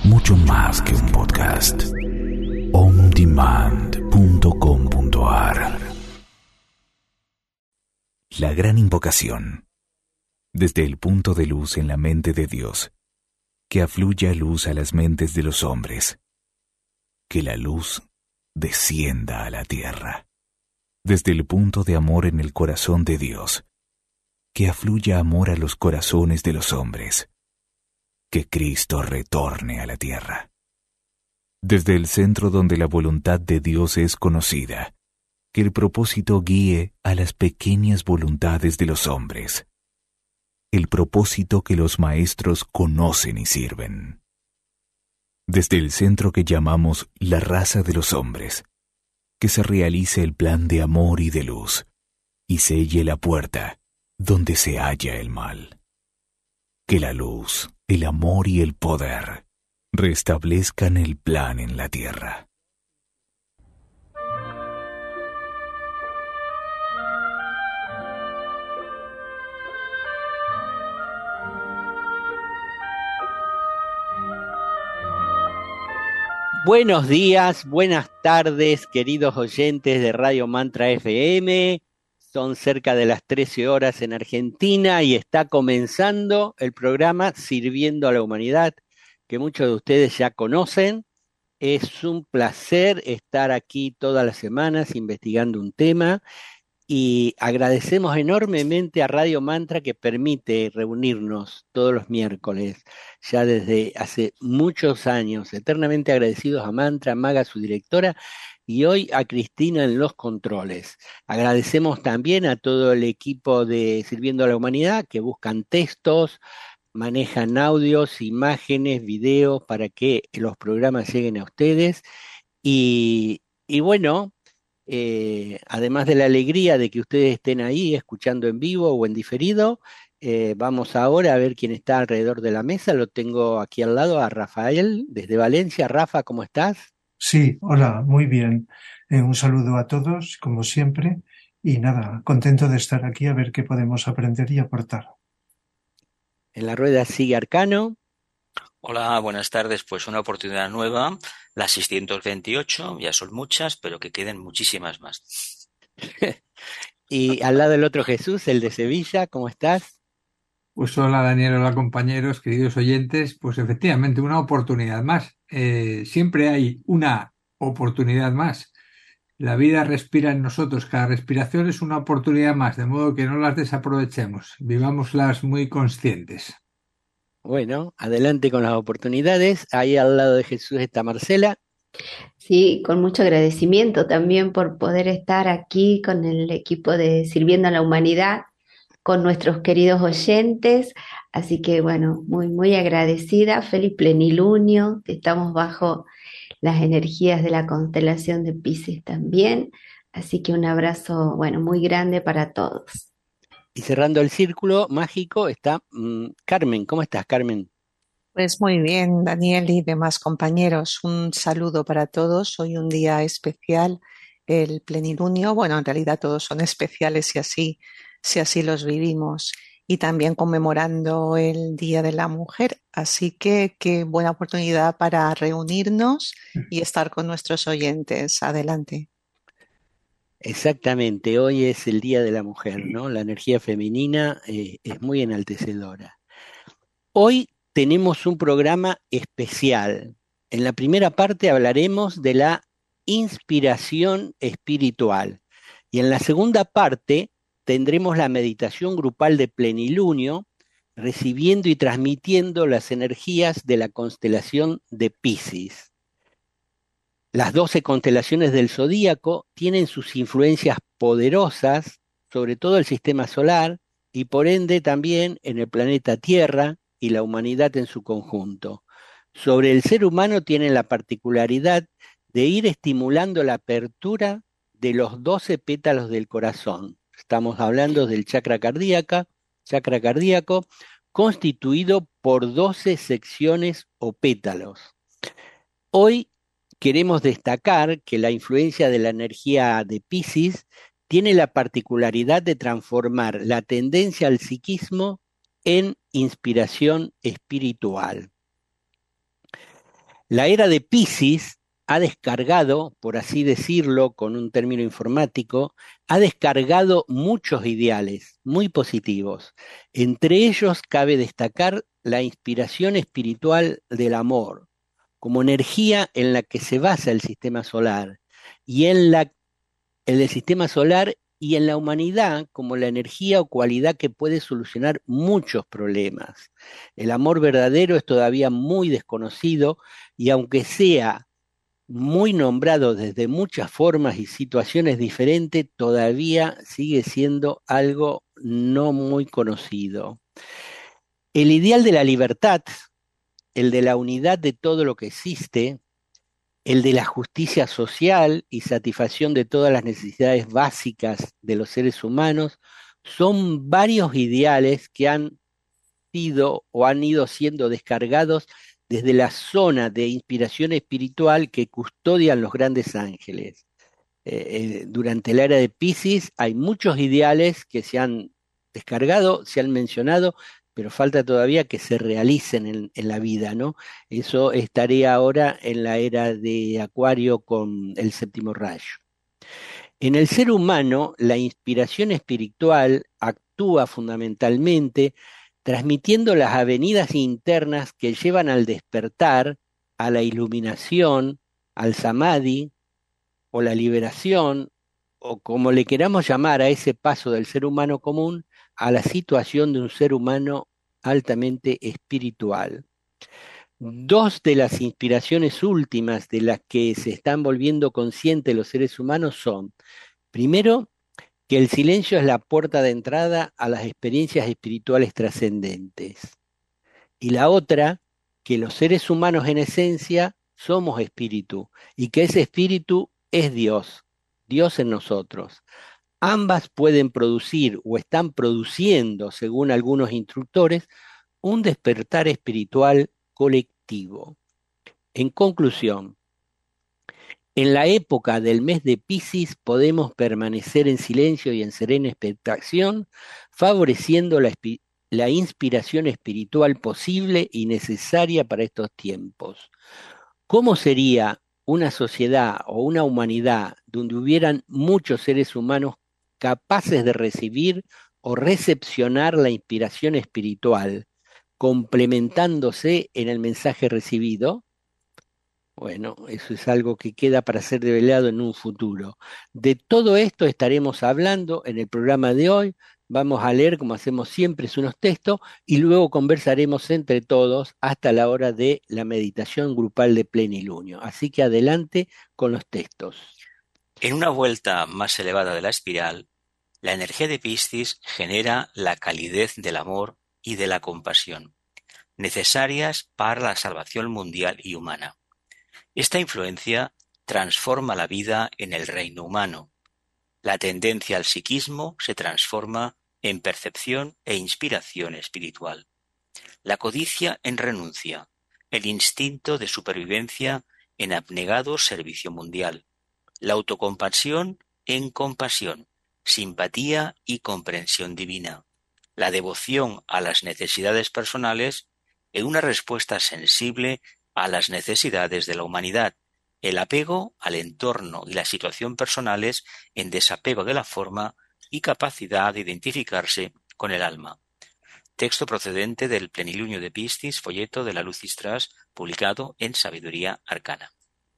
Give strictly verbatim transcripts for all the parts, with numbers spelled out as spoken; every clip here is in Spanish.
mucho más que un podcast. on demand punto com punto a r. La gran invocación. Desde el punto de luz en la mente de Dios, que afluya luz a las mentes de los hombres. Que la luz descienda a la tierra. Desde el punto de amor en el corazón de Dios, que afluya amor a los corazones de los hombres. Que Cristo retorne a la tierra. Desde el centro donde la voluntad de Dios es conocida, que el propósito guíe a las pequeñas voluntades de los hombres. El propósito que los maestros conocen y sirven. Desde el centro que llamamos la raza de los hombres, que se realice el plan de amor y de luz, y selle la puerta donde se halla el mal. Que la luz, el amor y el poder restablezcan el plan en la tierra. Buenos días, buenas tardes, queridos oyentes de Radio Mantra F M. Son cerca de las trece horas en Argentina y está comenzando el programa Sirviendo a la Humanidad, que muchos de ustedes ya conocen. Es un placer estar aquí todas las semanas investigando un tema y agradecemos enormemente a Radio Mantra que permite reunirnos todos los miércoles, ya desde hace muchos años. Eternamente agradecidos a Mantra, a Maga, su directora, y hoy a Cristina en los controles. Agradecemos también a todo el equipo de Sirviendo a la Humanidad que buscan textos, manejan audios, imágenes, videos para que los programas lleguen a ustedes. Y, y bueno, eh, además de la alegría de que ustedes estén ahí escuchando en vivo o en diferido, eh, vamos ahora a ver quién está alrededor de la mesa. Lo tengo aquí al lado a Rafael desde Valencia. Rafa, ¿cómo estás? Sí, hola, muy bien. Eh, un saludo a todos, como siempre, y nada, contento de estar aquí a ver qué podemos aprender y aportar. En la rueda sigue Arcano. Hola, buenas tardes. Pues una oportunidad nueva, la seiscientos veintiocho, ya son muchas, pero que queden muchísimas más. Y al lado del otro Jesús, el de Sevilla, ¿cómo estás? Pues hola Daniel, hola compañeros, queridos oyentes, pues efectivamente una oportunidad más. Eh, siempre hay una oportunidad más. La vida respira en nosotros, cada respiración es una oportunidad más, de modo que no las desaprovechemos, vivámoslas muy conscientes. Bueno, adelante con las oportunidades. Ahí al lado de Jesús está Marcela. Sí, con mucho agradecimiento también por poder estar aquí con el equipo de Sirviendo a la Humanidad, con nuestros queridos oyentes. Así que bueno, muy, muy agradecida. Feliz plenilunio. Estamos bajo las energías de la constelación de Piscis también. Así que un abrazo, bueno, muy grande para todos. Y cerrando el círculo mágico está mmm, Carmen. ¿Cómo estás, Carmen? Pues muy bien, Daniel y demás compañeros. Un saludo para todos. Hoy un día especial, el plenilunio. Bueno, en realidad todos son especiales si así, si así los vivimos. Y también conmemorando el Día de la Mujer. Así que qué buena oportunidad para reunirnos y estar con nuestros oyentes. Adelante. Exactamente, hoy es el Día de la Mujer, ¿no? La energía femenina eh, es muy enaltecedora. Hoy tenemos un programa especial. En la primera parte hablaremos de la inspiración espiritual y en la segunda parte tendremos la meditación grupal de plenilunio, recibiendo y transmitiendo las energías de la constelación de Piscis. Las doce constelaciones del zodíaco tienen sus influencias poderosas, sobre todo el sistema solar, y por ende también en el planeta Tierra y la humanidad en su conjunto. Sobre el ser humano tienen la particularidad de ir estimulando la apertura de los doce pétalos del corazón. Estamos hablando del chakra cardíaca, chakra cardíaco, constituido por doce secciones o pétalos. Hoy queremos destacar que la influencia de la energía de Piscis tiene la particularidad de transformar la tendencia al psiquismo en inspiración espiritual. La era de Piscis ha descargado, por así decirlo, con un término informático, ha descargado muchos ideales muy positivos. Entre ellos cabe destacar la inspiración espiritual del amor, como energía en la que se basa el sistema solar, y en la, el del sistema solar y en la humanidad como la energía o cualidad que puede solucionar muchos problemas. El amor verdadero es todavía muy desconocido y aunque sea muy nombrado desde muchas formas y situaciones diferentes, todavía sigue siendo algo no muy conocido. El ideal de la libertad, el de la unidad de todo lo que existe, el de la justicia social y satisfacción de todas las necesidades básicas de los seres humanos, son varios ideales que han sido o han ido siendo descargados desde la zona de inspiración espiritual que custodian los grandes ángeles. Eh, eh, durante la era de Piscis hay muchos ideales que se han descargado, se han mencionado, pero falta todavía que se realicen en, en la vida, ¿no? Eso estaría ahora en la era de Acuario con el séptimo rayo. En el ser humano, la inspiración espiritual actúa fundamentalmente transmitiendo las avenidas internas que llevan al despertar, a la iluminación, al samadhi o la liberación, o como le queramos llamar a ese paso del ser humano común a la situación de un ser humano altamente espiritual. Dos de las inspiraciones últimas de las que se están volviendo conscientes los seres humanos son, primero, que el silencio es la puerta de entrada a las experiencias espirituales trascendentes. Y la otra, que los seres humanos en esencia somos espíritu y que ese espíritu es Dios, Dios en nosotros. Ambas pueden producir o están produciendo, según algunos instructores, un despertar espiritual colectivo. En conclusión, en la época del mes de Piscis podemos permanecer en silencio y en serena expectación, favoreciendo la, la inspiración espiritual posible y necesaria para estos tiempos. ¿Cómo sería una sociedad o una humanidad donde hubieran muchos seres humanos capaces de recibir o recepcionar la inspiración espiritual, complementándose en el mensaje recibido? Bueno, eso es algo que queda para ser develado en un futuro. De todo esto estaremos hablando en el programa de hoy. Vamos a leer, como hacemos siempre, unos textos y luego conversaremos entre todos hasta la hora de la meditación grupal de plenilunio. Así que adelante con los textos. En una vuelta más elevada de la espiral, la energía de Piscis genera la calidez del amor y de la compasión, necesarias para la salvación mundial y humana. Esta influencia transforma la vida en el reino humano. La tendencia al psiquismo se transforma en percepción e inspiración espiritual. La codicia en renuncia, el instinto de supervivencia en abnegado servicio mundial. La autocompasión en compasión, simpatía y comprensión divina. La devoción a las necesidades personales en una respuesta sensible a las necesidades de la humanidad, el apego al entorno y la situación personales en desapego de la forma y capacidad de identificarse con el alma. Texto procedente del Plenilunio de Piscis, folleto de la Luz Istras, publicado en Sabiduría Arcana.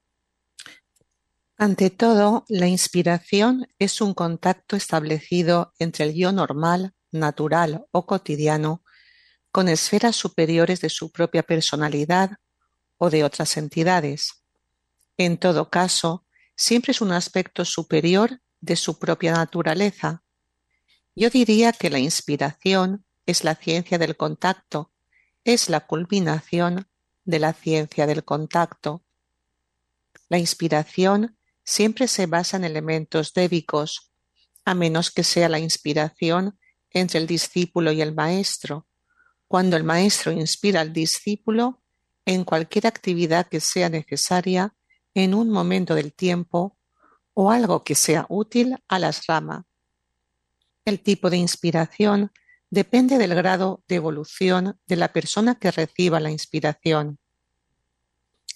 Ante todo, la inspiración es un contacto establecido entre el yo normal, natural o cotidiano con esferas superiores de su propia personalidad o de otras entidades. En todo caso, siempre es un aspecto superior de su propia naturaleza. Yo diría que la inspiración es la ciencia del contacto, es la culminación de la ciencia del contacto. La inspiración siempre se basa en elementos débicos, a menos que sea la inspiración entre el discípulo y el maestro, cuando el maestro inspira al discípulo en cualquier actividad que sea necesaria en un momento del tiempo o algo que sea útil a las ramas. El tipo de inspiración depende del grado de evolución de la persona que reciba la inspiración.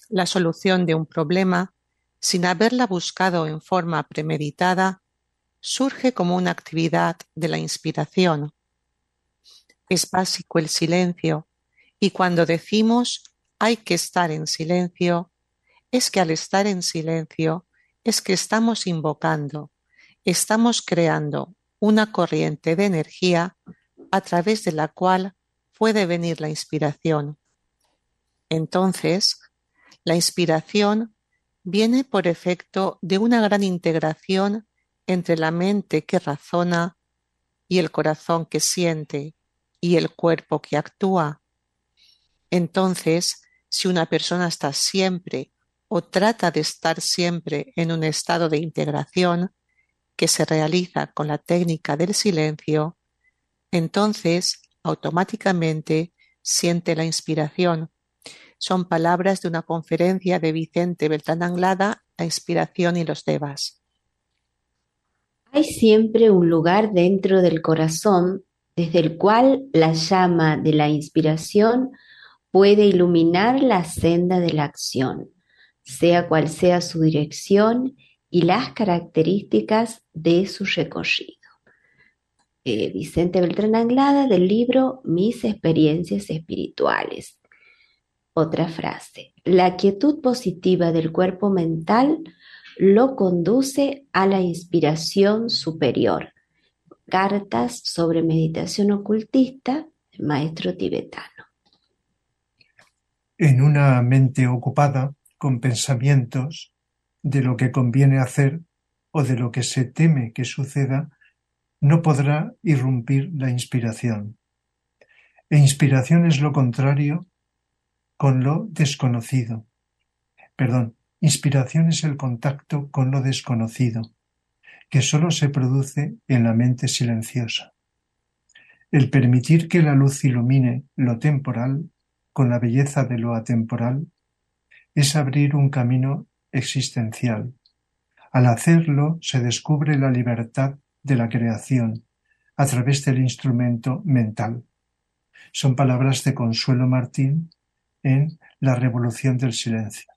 la solución de un problema, sin haberla buscado en forma premeditada, surge como una actividad de la inspiración. Es básico el silencio, y cuando decimos hay que estar en silencio, es que al estar en silencio es que estamos invocando, estamos creando una corriente de energía a través de la cual puede venir la inspiración. Entonces, la inspiración viene por efecto de una gran integración entre la mente que razona y el corazón que siente y el cuerpo que actúa. Entonces, si una persona está siempre o trata de estar siempre en un estado de integración que se realiza con la técnica del silencio, entonces automáticamente siente la inspiración. Son palabras de una conferencia de Vicente Beltrán Anglada, La inspiración y los devas. Hay siempre un lugar dentro del corazón desde el cual la llama de la inspiración puede iluminar la senda de la acción, sea cual sea su dirección y las características de su recorrido. Eh, Vicente Beltrán Anglada, del libro Mis experiencias espirituales. Otra frase: la quietud positiva del cuerpo mental lo conduce a la inspiración superior. Cartas sobre meditación ocultista, maestro tibetano. En una mente ocupada con pensamientos de lo que conviene hacer o de lo que se teme que suceda, no podrá irrumpir la inspiración. E inspiración es lo contrario con lo desconocido. Perdón, inspiración es el contacto con lo desconocido, que solo se produce en la mente silenciosa. El permitir que la luz ilumine lo temporal con la belleza de lo atemporal es abrir un camino existencial. Al hacerlo se descubre la libertad de la creación a través del instrumento mental. Son palabras de Consuelo Martín en La revolución del silencio.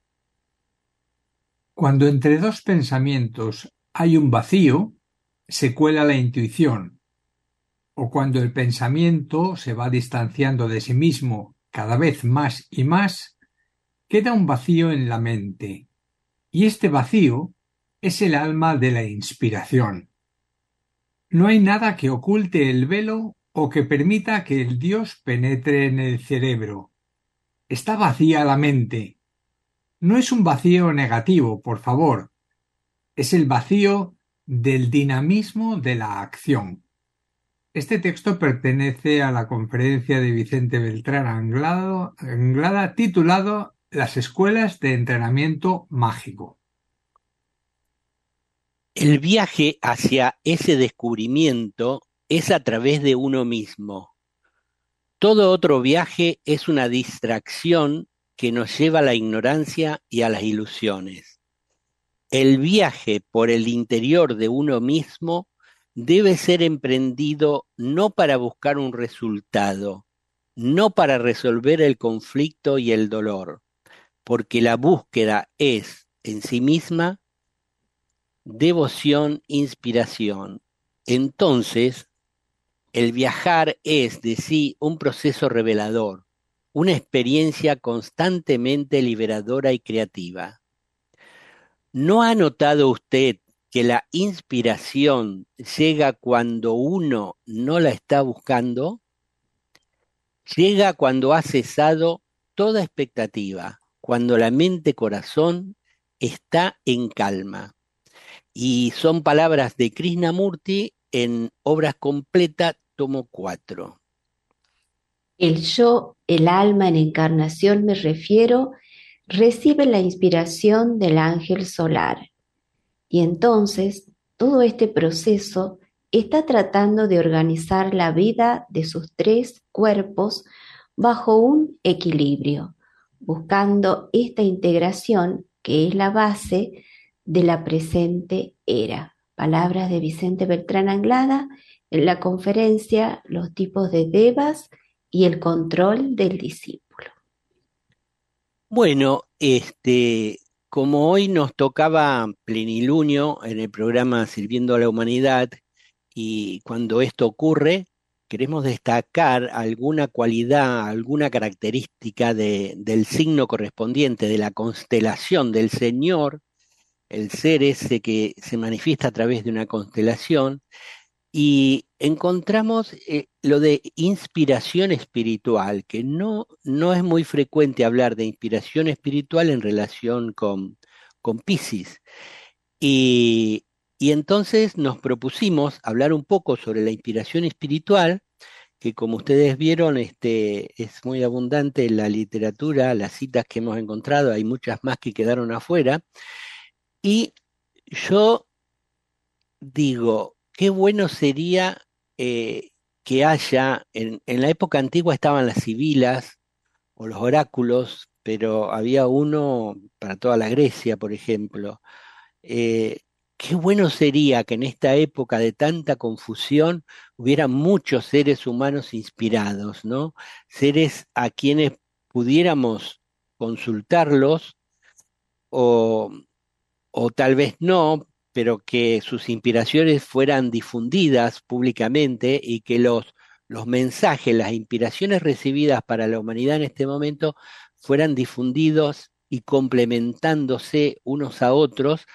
Cuando entre dos pensamientos hay un vacío, se cuela la intuición, o cuando el pensamiento se va distanciando de sí mismo cada vez más y más, queda un vacío en la mente, y este vacío es el alma de la inspiración. No hay nada que oculte el velo o que permita que el Dios penetre en el cerebro. Está vacía la mente. No es un vacío negativo, por favor. Es el vacío del dinamismo de la acción. Este texto pertenece a la conferencia de Vicente Beltrán Anglada, Anglada titulado Las escuelas de entrenamiento mágico. El viaje hacia ese descubrimiento es a través de uno mismo. Todo otro viaje es una distracción que nos lleva a la ignorancia y a las ilusiones. El viaje por el interior de uno mismo debe ser emprendido no para buscar un resultado, no para resolver el conflicto y el dolor, porque la búsqueda es, en sí misma, devoción, inspiración. Entonces, el viajar es de sí un proceso revelador, una experiencia constantemente liberadora y creativa. ¿No ha notado usted que la inspiración llega cuando uno no la está buscando? Llega cuando ha cesado toda expectativa, cuando la mente-corazón está en calma. Y son palabras de Krishnamurti en Obras Completas, tomo cuatro. El yo, el alma en encarnación me refiero, recibe la inspiración del ángel solar. Y entonces todo este proceso está tratando de organizar la vida de sus tres cuerpos bajo un equilibrio, buscando esta integración que es la base de la presente era. Palabras de Vicente Beltrán Anglada en la conferencia Los tipos de devas y el control del discípulo. Bueno, este, como hoy nos tocaba plenilunio en el programa Sirviendo a la Humanidad, y cuando esto ocurre, queremos destacar alguna cualidad, alguna característica de- del signo correspondiente, de la constelación del Señor, el ser ese que se manifiesta a través de una constelación, y encontramos eh, lo de inspiración espiritual, que no, no es muy frecuente hablar de inspiración espiritual en relación con, con Piscis. Y, y entonces nos propusimos hablar un poco sobre la inspiración espiritual, que como ustedes vieron, este, es muy abundante en la literatura, las citas que hemos encontrado, hay muchas más que quedaron afuera. Y yo digo, qué bueno sería eh, que haya, en, en la época antigua estaban las sibilas o los oráculos, pero había uno para toda la Grecia, por ejemplo. Eh, Qué bueno sería que en esta época de tanta confusión hubiera muchos seres humanos inspirados, ¿no? Seres a quienes pudiéramos consultarlos o o tal vez no, pero que sus inspiraciones fueran difundidas públicamente y que los, los mensajes, las inspiraciones recibidas para la humanidad en este momento fueran difundidos y complementándose unos a otros,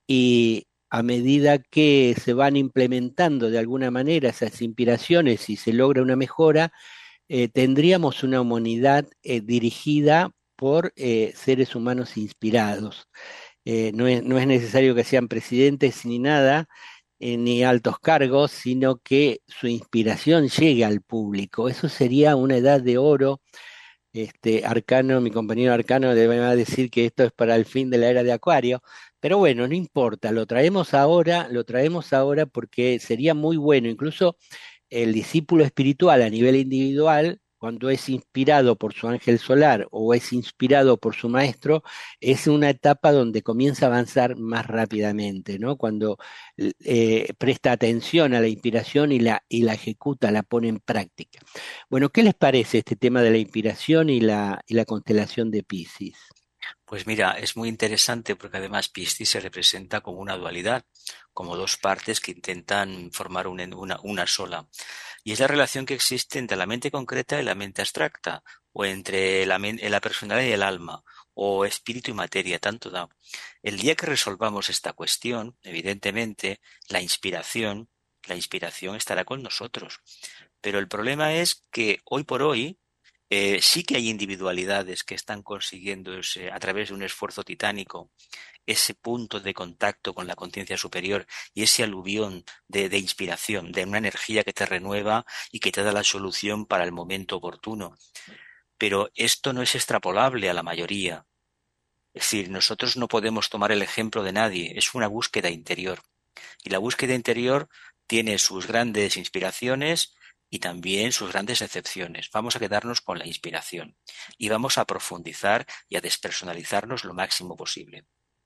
y a medida que se van implementando de alguna manera esas inspiraciones y se logra una mejora, eh, tendríamos una humanidad eh, dirigida por eh, seres humanos inspirados. Eh, no es, no es necesario que sean presidentes ni nada, eh, ni altos cargos, sino que su inspiración llegue al público. Eso sería una edad de oro. Este, Arcano, mi compañero Arcano, debe decir que esto es para el fin de la era de Acuario, pero bueno, no importa, lo traemos ahora, lo traemos ahora porque sería muy bueno, incluso el discípulo espiritual a nivel individual, cuando es inspirado por su ángel solar o es inspirado por su maestro, es una etapa donde comienza a avanzar más rápidamente, ¿no? Cuando eh, presta atención a la inspiración y la, y la ejecuta, la pone en práctica. Bueno, ¿qué les parece este tema de la inspiración y la, y la constelación de Piscis? Pues mira, es muy interesante porque además Piscis se representa como una dualidad, como dos partes que intentan formar una, una, una sola. Y es la relación que existe entre la mente concreta y la mente abstracta, o entre la, la personalidad y el alma, o espíritu y materia, tanto da. El día que resolvamos esta cuestión, evidentemente, la inspiración, la inspiración estará con nosotros. Pero el problema es que hoy por hoy, eh, sí que hay individualidades que están consiguiendo ese, a través de un esfuerzo titánico, ese punto de contacto con la conciencia superior y ese aluvión de, de inspiración, de una energía que te renueva y que te da la solución para el momento oportuno. Pero esto no es extrapolable a la mayoría. Es decir, nosotros no podemos tomar el ejemplo de nadie, es una búsqueda interior. Y la búsqueda interior tiene sus grandes inspiraciones y también sus grandes excepciones. Vamos a quedarnos con la inspiración y vamos a profundizar y a despersonalizarnos lo máximo posible.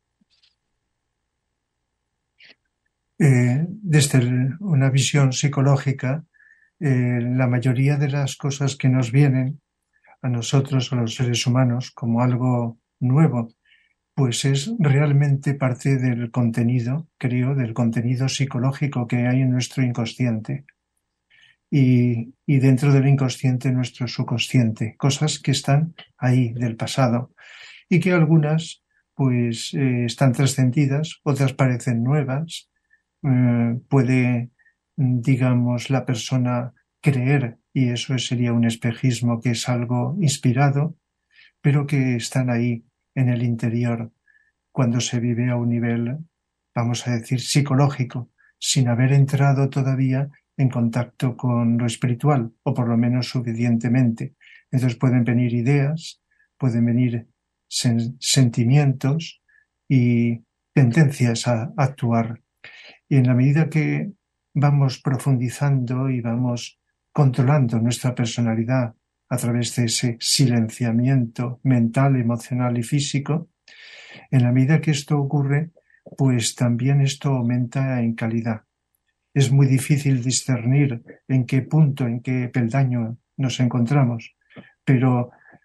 Eh, desde el, una visión psicológica, eh, la mayoría de las cosas que nos vienen a nosotros, a los seres humanos, como algo nuevo, pues es realmente parte del contenido, creo, del contenido psicológico que hay en nuestro inconsciente. Y, y dentro del inconsciente nuestro subconsciente, cosas que están ahí del pasado y que algunas pues eh, están trascendidas, otras parecen nuevas. Eh, puede, digamos, la persona creer, y eso sería un espejismo, que es algo inspirado, pero que están ahí en el interior cuando se vive a un nivel, vamos a decir, psicológico, sin haber entrado todavía en contacto con lo espiritual, o por lo menos suficientemente. Entonces pueden venir ideas, pueden venir sen- sentimientos y tendencias a actuar. Y en la medida que vamos profundizando y vamos controlando nuestra personalidad a través de ese silenciamiento mental, emocional y físico, en la medida que esto ocurre, pues también esto aumenta en calidad. Es muy difícil discernir en qué punto, en qué peldaño nos encontramos, pero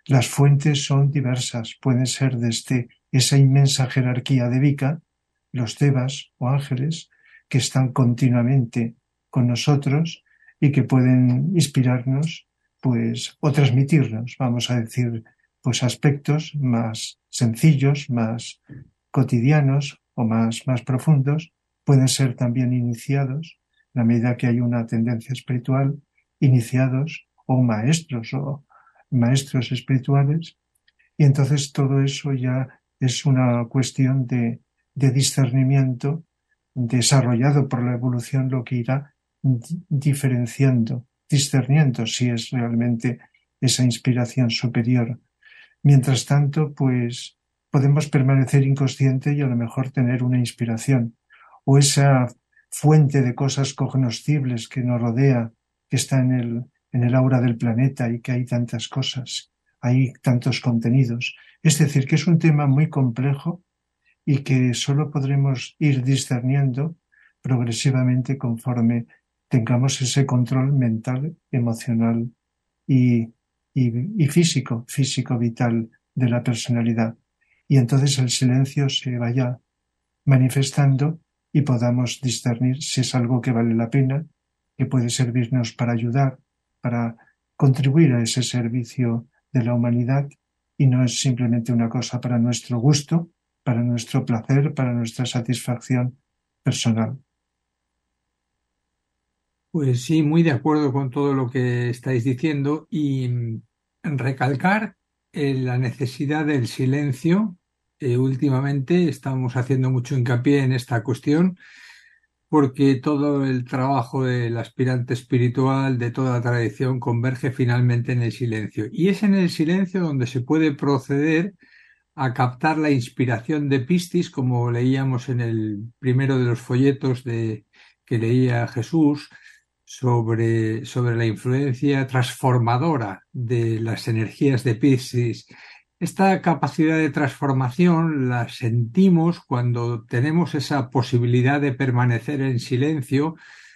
Las fuentes son diversas, pueden ser desde esa inmensa jerarquía de Vika, los devas o ángeles, que están continuamente con nosotros y que pueden inspirarnos, pues, o transmitirnos, vamos a decir, pues aspectos más sencillos, más cotidianos o más, más profundos. Pueden ser también iniciados, en la medida que hay una tendencia espiritual, iniciados o maestros o maestros espirituales, y entonces todo eso ya es una cuestión de, de discernimiento desarrollado por la evolución, lo que irá diferenciando, discerniendo si es realmente esa inspiración superior. Mientras tanto, pues podemos permanecer inconsciente y a lo mejor tener una inspiración, o esa fuente de cosas cognoscibles que nos rodea, que está en el, en el aura del planeta y que hay tantas cosas, hay tantos contenidos. Es decir, que es un tema muy complejo y que solo podremos ir discerniendo progresivamente conforme tengamos ese control mental, emocional y, y, y físico, físico vital de la personalidad. Y entonces el silencio se vaya manifestando y podamos discernir si es algo que vale la pena, que puede servirnos para ayudar, para contribuir a ese servicio de la humanidad, y no es simplemente una cosa para nuestro gusto, para nuestro placer, para nuestra satisfacción personal. Pues sí, muy de acuerdo con todo lo que estáis diciendo y mm, recalcar eh, la necesidad del silencio. Eh, últimamente estamos haciendo mucho hincapié en esta cuestión porque todo el trabajo del aspirante espiritual de toda la tradición converge finalmente en el silencio. Y es en el silencio donde se puede proceder a captar la inspiración de Piscis, como leíamos en el primero de los folletos de, que leía Jesús, sobre, sobre la influencia transformadora de las energías de Piscis. Esta capacidad de transformación la sentimos cuando tenemos esa posibilidad de permanecer en silencio,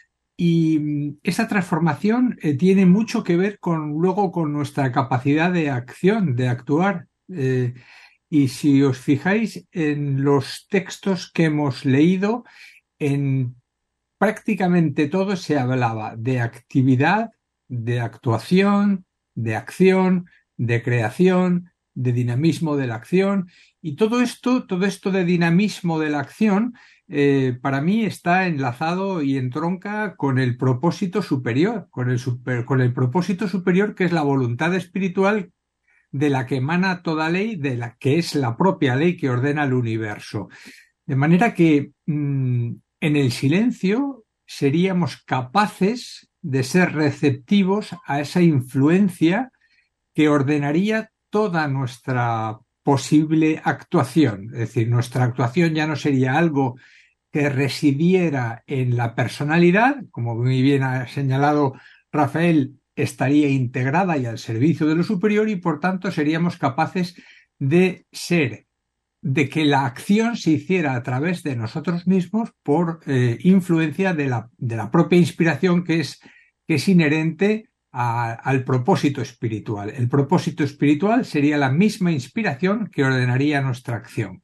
y esa transformación eh, tiene mucho que ver con luego con nuestra capacidad de acción, de actuar. Eh, y si os fijáis en los textos que hemos leído, en prácticamente todo se hablaba de actividad, de actuación, de acción, de creación, de dinamismo de la acción. Y todo esto, todo esto de dinamismo de la acción, eh, para mí está enlazado y entronca con el propósito superior, con el, super, con el propósito superior que es la voluntad espiritual de la que emana toda ley, de la que es la propia ley que ordena el universo. De manera que mmm, en el silencio seríamos capaces de ser receptivos a esa influencia que ordenaría toda nuestra posible actuación. Es decir, nuestra actuación ya no sería algo que residiera en la personalidad, como muy bien ha señalado Rafael, estaría integrada y al servicio de lo superior, y por tanto seríamos capaces de ser, de que la acción se hiciera a través de nosotros mismos por eh, influencia de la, de la propia inspiración que es, que es inherente a, al propósito espiritual. El propósito espiritual sería la misma inspiración que ordenaría nuestra acción.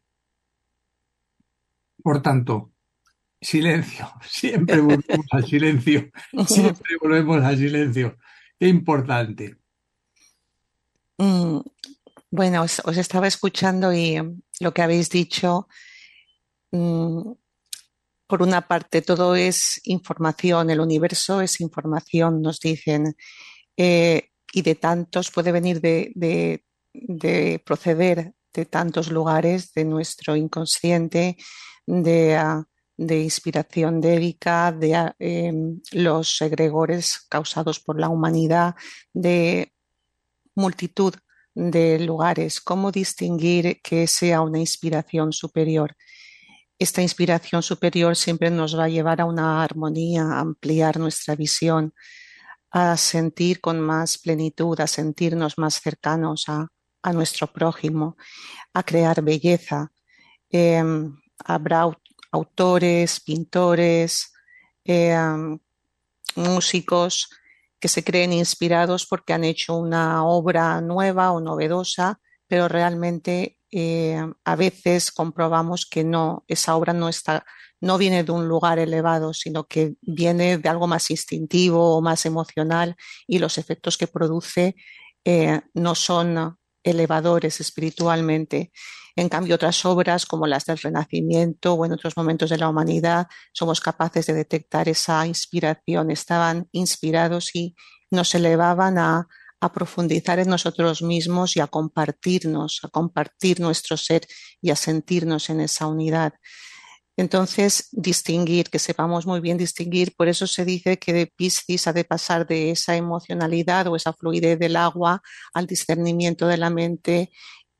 Por tanto, silencio, siempre volvemos al silencio, siempre volvemos al silencio. Qué importante. Mm, bueno, os, os estaba escuchando y lo que habéis dicho, mm, por una parte, todo es información, el universo es información, nos dicen, eh, y de tantos puede venir de, de, de proceder de tantos lugares de nuestro inconsciente, de, uh, de inspiración débica, de uh, eh, los egregores causados por la humanidad, de multitud de lugares. ¿Cómo distinguir que sea una inspiración superior? Esta inspiración superior siempre nos va a llevar a una armonía, a ampliar nuestra visión, a sentir con más plenitud, a sentirnos más cercanos a, a nuestro prójimo, a crear belleza. Eh, habrá autores, pintores, eh, músicos que se creen inspirados porque han hecho una obra nueva o novedosa, pero realmente eh, a veces comprobamos que no, esa obra no está, no viene de un lugar elevado, sino que viene de algo más instintivo o más emocional, y los efectos que produce eh, no son elevadores espiritualmente. En cambio, otras obras como las del Renacimiento o en otros momentos de la humanidad, somos capaces de detectar esa inspiración. Estaban inspirados y nos elevaban a, a profundizar en nosotros mismos y a compartirnos, a compartir nuestro ser y a sentirnos en esa unidad. Entonces, distinguir, que sepamos muy bien distinguir, por eso se dice que de Piscis ha de pasar de esa emocionalidad o esa fluidez del agua al discernimiento de la mente,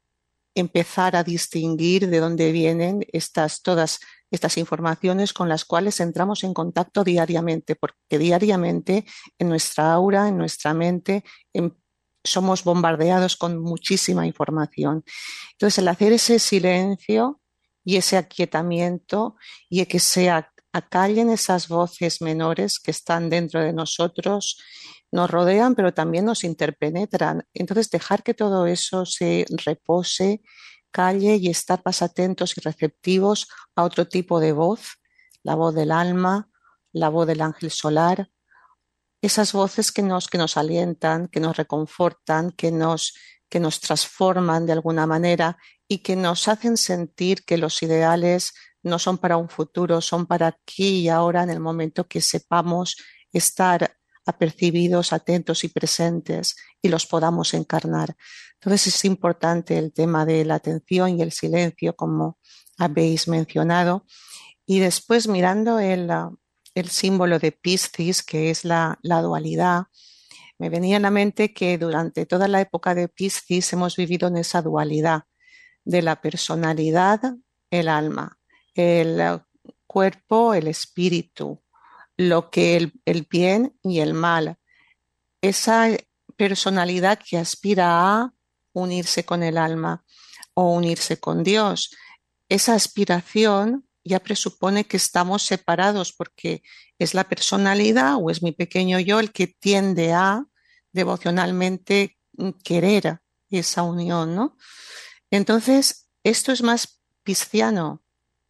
empezar a distinguir de dónde vienen estas, todas estas informaciones con las cuales entramos en contacto diariamente, porque diariamente en nuestra aura, en nuestra mente, en, somos bombardeados con muchísima información. Entonces, el hacer ese silencio y ese aquietamiento y que se acallen esas voces menores que están dentro de nosotros, nos rodean, pero también nos interpenetran. Entonces, dejar que todo eso se repose, calle y estar más atentos y receptivos a otro tipo de voz, la voz del alma, la voz del ángel solar, esas voces que nos, que nos alientan, que nos reconfortan, que nos, que nos transforman de alguna manera y que nos hacen sentir que los ideales no son para un futuro, son para aquí y ahora, en el momento que sepamos estar apercibidos, atentos y presentes y los podamos encarnar. Entonces es importante el tema de la atención y el silencio, como habéis mencionado. Y después, mirando el, el símbolo de Piscis, que es la, la dualidad, me venía en la mente que durante toda la época de Piscis hemos vivido en esa dualidad de la personalidad, el alma, el cuerpo, el espíritu, lo que el, el bien y el mal. Esa personalidad que aspira a unirse con el alma o unirse con Dios. Esa aspiración ya presupone que estamos separados, porque es la personalidad o es mi pequeño yo el que tiende a devocionalmente querer esa unión, ¿no? Entonces, esto es más pisciano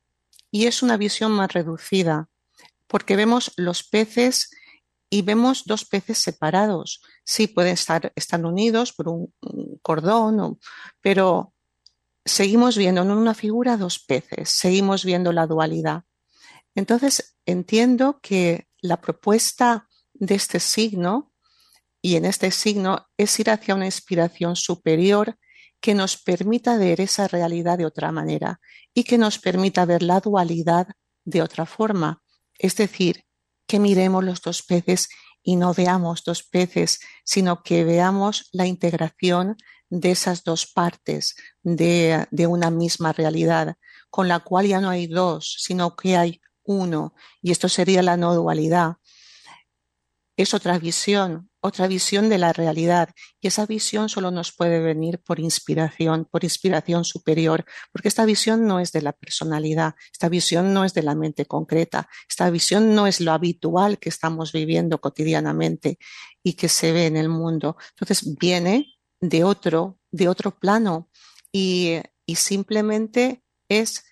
y es una visión más reducida, porque vemos los peces y vemos dos peces separados. Sí, pueden estar están unidos por un, un cordón, o, pero seguimos viendo en una figura dos peces, seguimos viendo la dualidad. Entonces, entiendo que la propuesta de este signo, y en este signo, es ir hacia una inspiración superior que nos permita ver esa realidad de otra manera y que nos permita ver la dualidad de otra forma. Es decir, que miremos los dos peces y no veamos dos peces, sino que veamos la integración de esas dos partes de, de una misma realidad, con la cual ya no hay dos, sino que hay uno, y esto sería la no dualidad. Es otra visión, otra visión de la realidad, y esa visión solo nos puede venir por inspiración, por inspiración superior, porque esta visión no es de la personalidad, esta visión no es de la mente concreta, esta visión no es lo habitual que estamos viviendo cotidianamente y que se ve en el mundo. Entonces viene de otro, de otro plano, y, y simplemente es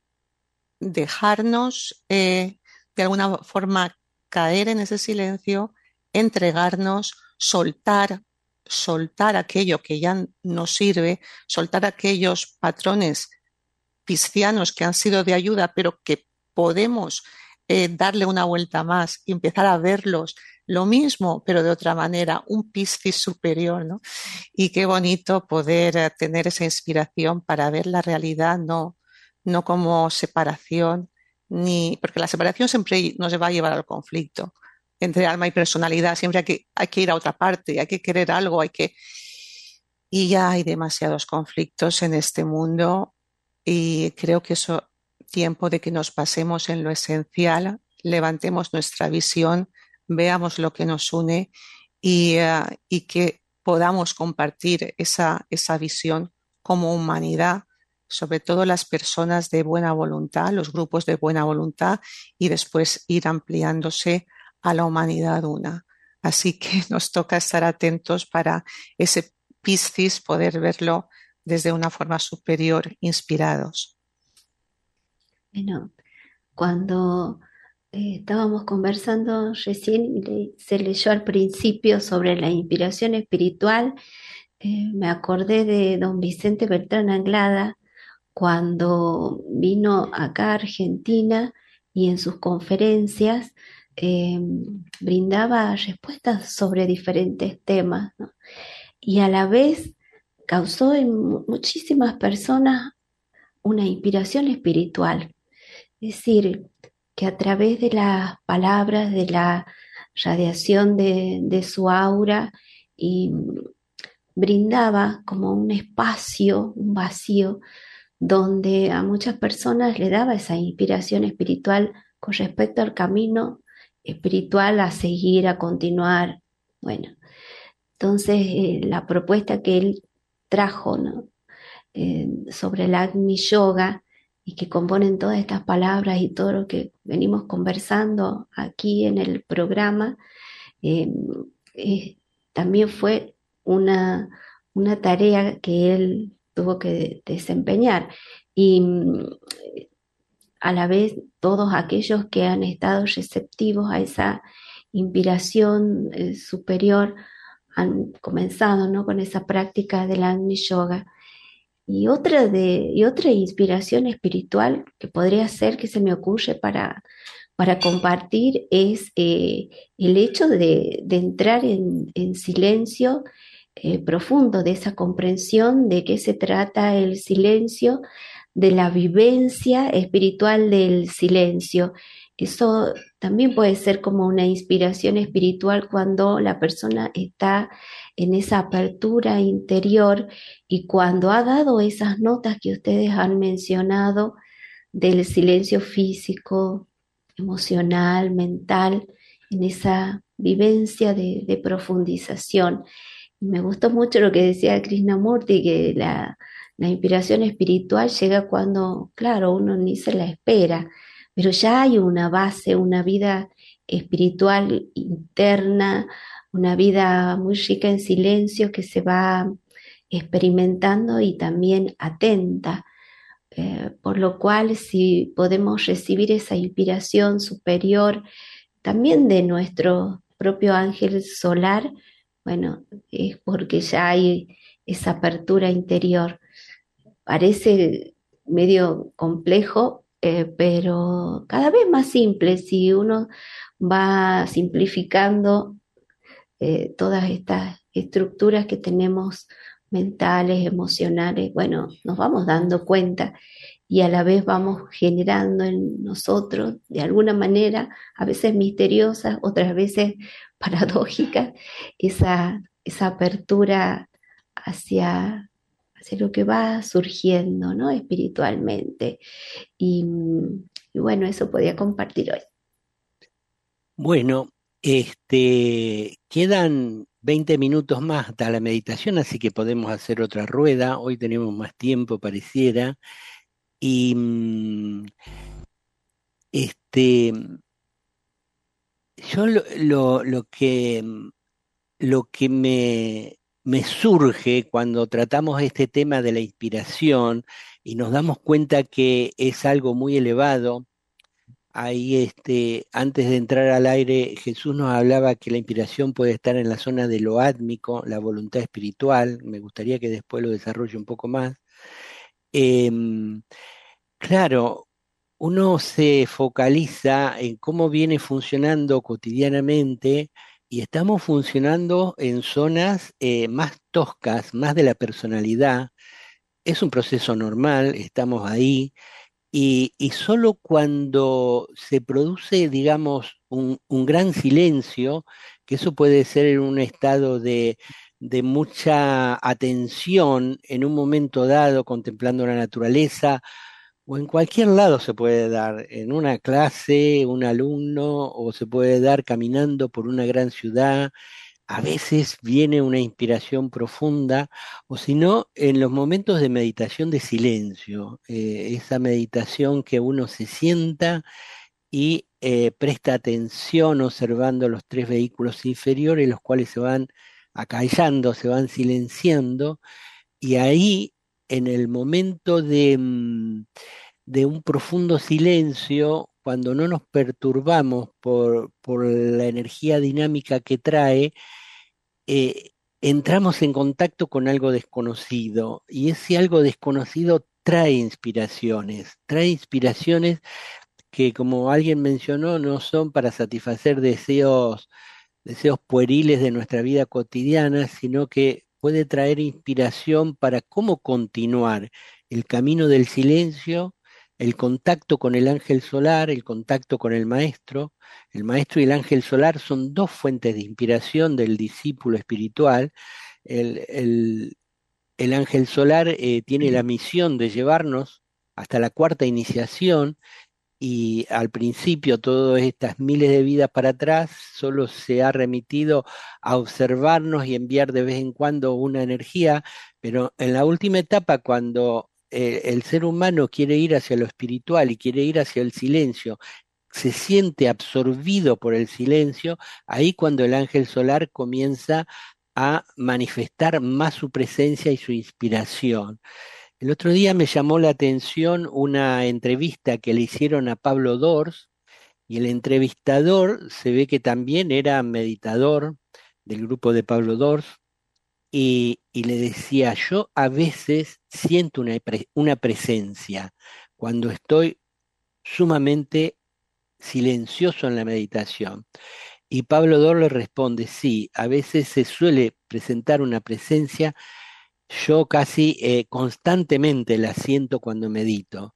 dejarnos eh, de alguna forma caer en ese silencio, entregarnos, soltar, soltar aquello que ya no sirve, soltar aquellos patrones piscianos que han sido de ayuda, pero que podemos eh, darle una vuelta más y empezar a verlos lo mismo, pero de otra manera, un Piscis superior, ¿no? Y qué bonito poder eh, tener esa inspiración para ver la realidad, no, no como separación, ni porque la separación siempre nos va a llevar al conflicto entre alma y personalidad. Siempre hay que, hay que ir a otra parte, hay que querer algo, hay que... Y ya hay demasiados conflictos en este mundo, y creo que es tiempo de que nos pasemos en lo esencial, levantemos nuestra visión, veamos lo que nos une y, uh, y que podamos compartir esa, esa visión como humanidad, sobre todo las personas de buena voluntad, los grupos de buena voluntad, y después ir ampliándose a la humanidad una. Así que nos toca estar atentos para ese Piscis poder verlo desde una forma superior, inspirados. Bueno, cuando eh, estábamos conversando recién, le- se leyó al principio sobre la inspiración espiritual, eh, me acordé de don Vicente Beltrán Anglada cuando vino acá a Argentina y en sus conferencias eh, brindaba respuestas sobre diferentes temas, ¿no? Y a la vez causó en mu- muchísimas personas una inspiración espiritual. Es decir, que a través de las palabras, de la radiación de, de su aura, y brindaba como un espacio, un vacío, donde a muchas personas le daba esa inspiración espiritual con respecto al camino espiritual a seguir, a continuar. Bueno, entonces eh, la propuesta que él trajo, ¿no? eh, sobre el Agni Yoga y que componen todas estas palabras y todo lo que venimos conversando aquí en el programa, eh, eh, también fue una, una tarea que él tuvo que desempeñar. Y mm, a la vez todos aquellos que han estado receptivos a esa inspiración eh, superior han comenzado, ¿no?, con esa práctica del Agni Yoga. Y otra, de, y otra inspiración espiritual que podría ser que se me ocurre para, para compartir es eh, el hecho de, de entrar en, en silencio eh, profundo, de esa comprensión de qué se trata el silencio, de la vivencia espiritual del silencio. Eso también puede ser como una inspiración espiritual cuando la persona está en esa apertura interior y cuando ha dado esas notas que ustedes han mencionado del silencio físico, emocional, mental, en esa vivencia de, de profundización. Me gustó mucho lo que decía Krishnamurti, que la, la inspiración espiritual llega cuando, claro, uno ni se la espera, pero ya hay una base, una vida espiritual interna, una vida muy rica en silencio que se va experimentando y también atenta. Eh, por lo cual, si podemos recibir esa inspiración superior también de nuestro propio ángel solar, bueno, es porque ya hay esa apertura interior. Parece medio complejo, eh, pero cada vez más simple si uno va simplificando eh, todas estas estructuras que tenemos mentales, emocionales. Bueno, nos vamos dando cuenta y a la vez vamos generando en nosotros, de alguna manera, a veces misteriosa, otras veces paradójica, esa, esa apertura hacia, hacia lo que va surgiendo, ¿no?, espiritualmente. Y, y bueno, eso podía compartir hoy. Bueno, este, quedan veinte minutos más hasta la meditación, así que podemos hacer otra rueda. Hoy tenemos más tiempo, pareciera. Y mm, este, yo lo, lo- lo que, lo que me, me surge cuando tratamos este tema de la inspiración y nos damos cuenta que es algo muy elevado. Ahí, este, antes de entrar al aire, Jesús nos hablaba que la inspiración puede estar en la zona de lo átmico, la voluntad espiritual. Me gustaría que después lo desarrolle un poco más. Em, claro, uno se focaliza en cómo viene funcionando cotidianamente y estamos funcionando en zonas eh, más toscas, más de la personalidad. Es un proceso normal, estamos ahí. Y, y solo cuando se produce, digamos, un, un gran silencio, que eso puede ser en un estado de, de mucha atención en un momento dado, contemplando la naturaleza, o en cualquier lado se puede dar, en una clase, un alumno, o se puede dar caminando por una gran ciudad. A veces viene una inspiración profunda, o si no, en los momentos de meditación de silencio, eh, esa meditación que uno se sienta y eh, presta atención observando los tres vehículos inferiores, los cuales se van acallando, se van silenciando, y ahí, en el momento de, mm, de un profundo silencio, cuando no nos perturbamos por, por la energía dinámica que trae, eh, entramos en contacto con algo desconocido, y ese algo desconocido trae inspiraciones, trae inspiraciones que, como alguien mencionó, no son para satisfacer deseos, deseos pueriles de nuestra vida cotidiana, sino que puede traer inspiración para cómo continuar el camino del silencio, el contacto con el ángel solar, el contacto con el maestro. El maestro y el ángel solar son dos fuentes de inspiración del discípulo espiritual. El, el- el ángel solar eh, tiene la misión de llevarnos hasta la cuarta iniciación, y al principio, todas estas miles de vidas para atrás, solo se ha remitido a observarnos y enviar de vez en cuando una energía, pero en la última etapa, cuando eh, el ser humano quiere ir hacia lo espiritual y quiere ir hacia el silencio, se siente absorbido por el silencio, ahí cuando el ángel solar comienza a manifestar más su presencia y su inspiración. El otro día me llamó la atención una entrevista que le hicieron a Pablo Dors, y el entrevistador se ve que también era meditador del grupo de Pablo Dors, y, y le decía: yo a veces siento una, pre- una presencia cuando estoy sumamente silencioso en la meditación. Y Pablo Dors le responde: sí, a veces se suele presentar una presencia. Yo casi eh, constantemente la siento cuando medito.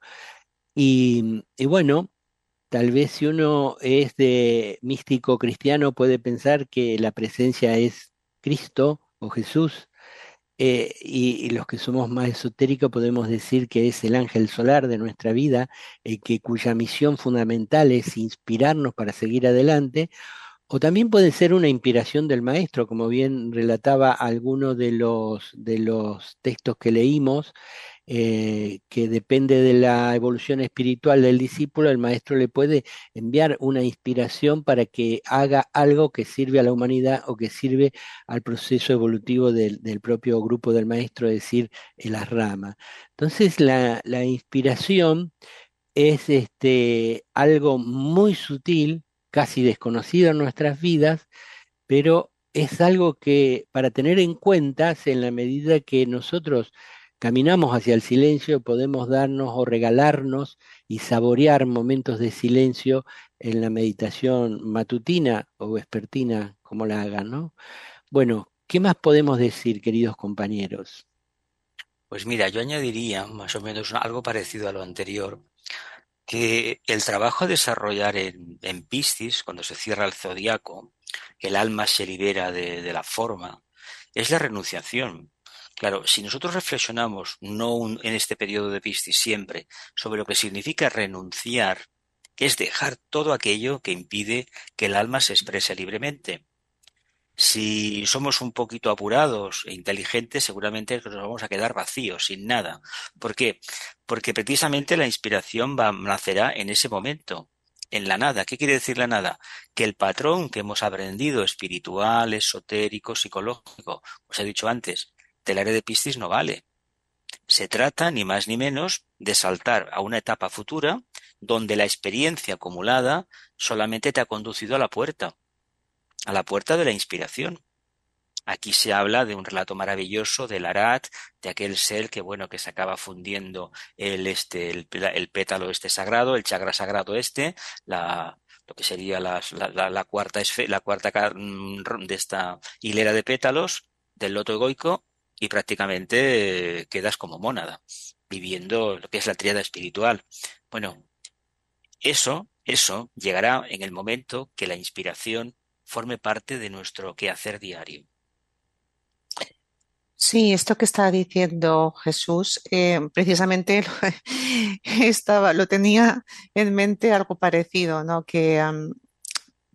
Y, y bueno, tal vez si uno es de místico cristiano puede pensar que la presencia es Cristo o Jesús, eh, y, y los que somos más esotéricos podemos decir que es el ángel solar de nuestra vida, eh, que, cuya misión fundamental es inspirarnos para seguir adelante. O también puede ser una inspiración del maestro, como bien relataba alguno de los, de los textos que leímos, eh, que depende de la evolución espiritual del discípulo, el maestro le puede enviar una inspiración para que haga algo que sirve a la humanidad o que sirve al proceso evolutivo del, del propio grupo del maestro, es decir, en las ramas. Entonces, la, la inspiración es este, algo muy sutil, casi desconocido en nuestras vidas, pero es algo que para tener en cuenta, en la medida que nosotros caminamos hacia el silencio, podemos darnos o regalarnos y saborear momentos de silencio en la meditación matutina o vespertina, como la hagan, ¿no? Bueno, ¿qué más podemos decir, queridos compañeros? Pues mira, yo añadiría más o menos algo parecido a lo anterior, que el trabajo a desarrollar en, en Piscis, cuando se cierra el zodiaco, el alma se libera de, de la forma, es la renunciación. Claro, si nosotros reflexionamos, no un- en este periodo de Piscis siempre, sobre lo que significa renunciar, es dejar todo aquello que impide que el alma se exprese libremente. Si somos un poquito apurados e inteligentes, seguramente nos vamos a quedar vacíos, sin nada. ¿Por qué? Porque precisamente la inspiración va, nacerá en ese momento, en la nada. ¿Qué quiere decir la nada? Que el patrón que hemos aprendido, espiritual, esotérico, psicológico, os he dicho antes, del área de Piscis no vale. Se trata, ni más ni menos, de saltar a una etapa futura donde la experiencia acumulada solamente te ha conducido a la puerta, a la puerta de la inspiración. Aquí se habla de un relato maravilloso del Arat, de aquel ser que, bueno, que se acaba fundiendo el, este, el, el pétalo este sagrado, el chakra sagrado este, la, lo que sería las- la, la, la cuarta, esfe- la cuarta ca- mm, de esta hilera de pétalos del loto egoico, y prácticamente eh, quedas como mónada, viviendo lo que es la tríada espiritual. Bueno, eso, eso llegará en el momento que la inspiración forme parte de nuestro quehacer diario. Sí, esto que está diciendo Jesús, eh, precisamente lo, estaba, lo tenía en mente algo parecido, ¿no? Que am,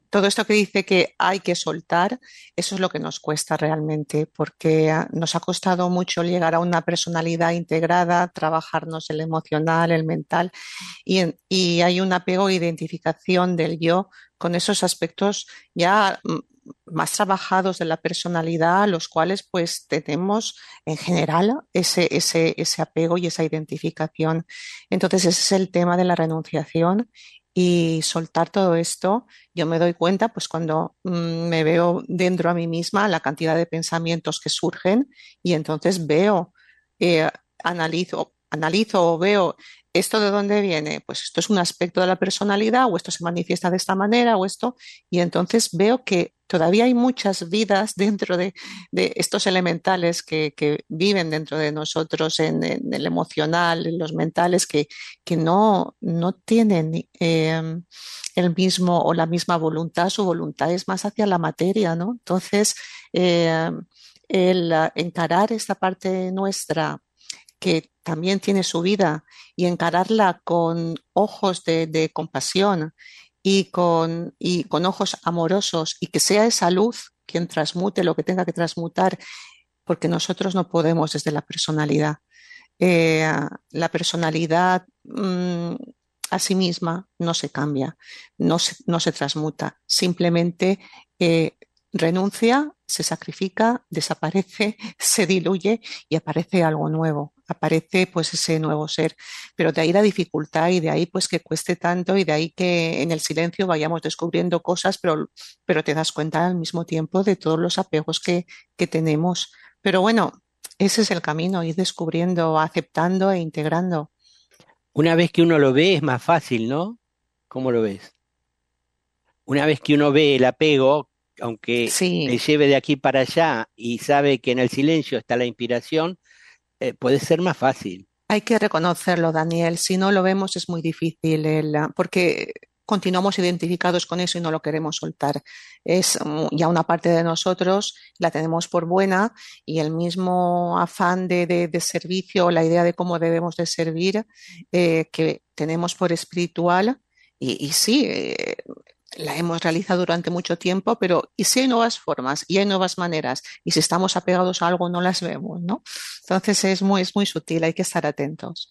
todo esto que dice que hay que soltar, eso es lo que nos cuesta realmente, porque ah, nos ha costado mucho llegar a una personalidad integrada, trabajarnos el emocional, el mental, y, en- y hay un apego e identificación del yo con esos aspectos ya mm, más trabajados de la personalidad, los cuales pues tenemos en general ese, ese, ese apego y esa identificación. Entonces ese es el tema de la renunciación y soltar todo esto. Yo me doy cuenta pues cuando mm, me veo dentro a mí misma la cantidad de pensamientos que surgen y entonces veo, eh, analizo, analizo o veo ¿esto de dónde viene? Pues esto es un aspecto de la personalidad o esto se manifiesta de esta manera o esto, y entonces veo que todavía hay muchas vidas dentro de, de estos elementales que, que, viven dentro de nosotros en, en, el emocional, en los mentales, que, que no, no tienen eh, el mismo o la misma voluntad, su voluntad es más hacia la materia, ¿no? Entonces, eh, el uh, encarar esta parte nuestra que también tiene su vida y encararla con ojos de, de compasión y con, y con ojos amorosos y que sea esa luz quien transmute lo que tenga que transmutar, porque nosotros no podemos desde la personalidad. Eh, la personalidad mmm, a sí misma no se cambia, no se, no se transmuta, simplemente eh, renuncia, se sacrifica, desaparece, se diluye y aparece algo nuevo, aparece pues ese nuevo ser. Pero de ahí la dificultad y de ahí pues que cueste tanto y de ahí que en el silencio vayamos descubriendo cosas, pero, pero te das cuenta al mismo tiempo de todos los apegos que, que tenemos. Pero bueno, ese es el camino, ir descubriendo, aceptando e integrando. Una vez que uno lo ve es más fácil, ¿no? ¿Cómo lo ves? Una vez que uno ve el apego, aunque te Sí, lleve de aquí para allá y sabe que en el silencio está la inspiración, eh, puede ser más fácil. hay que reconocerlo, Daniel. Si no lo vemos es muy difícil, el, ah, porque continuamos identificados con eso y no lo queremos soltar. Es mm, ya una parte de nosotros, la tenemos por buena y el mismo afán de, de, de servicio, la idea de cómo debemos de servir, eh, que tenemos por espiritual. Y, y sí, eh, la hemos realizado durante mucho tiempo, pero ¿y si hay nuevas formas y hay nuevas maneras? Y si estamos apegados a algo, no las vemos, ¿no? Entonces es muy, es muy sutil, hay que estar atentos.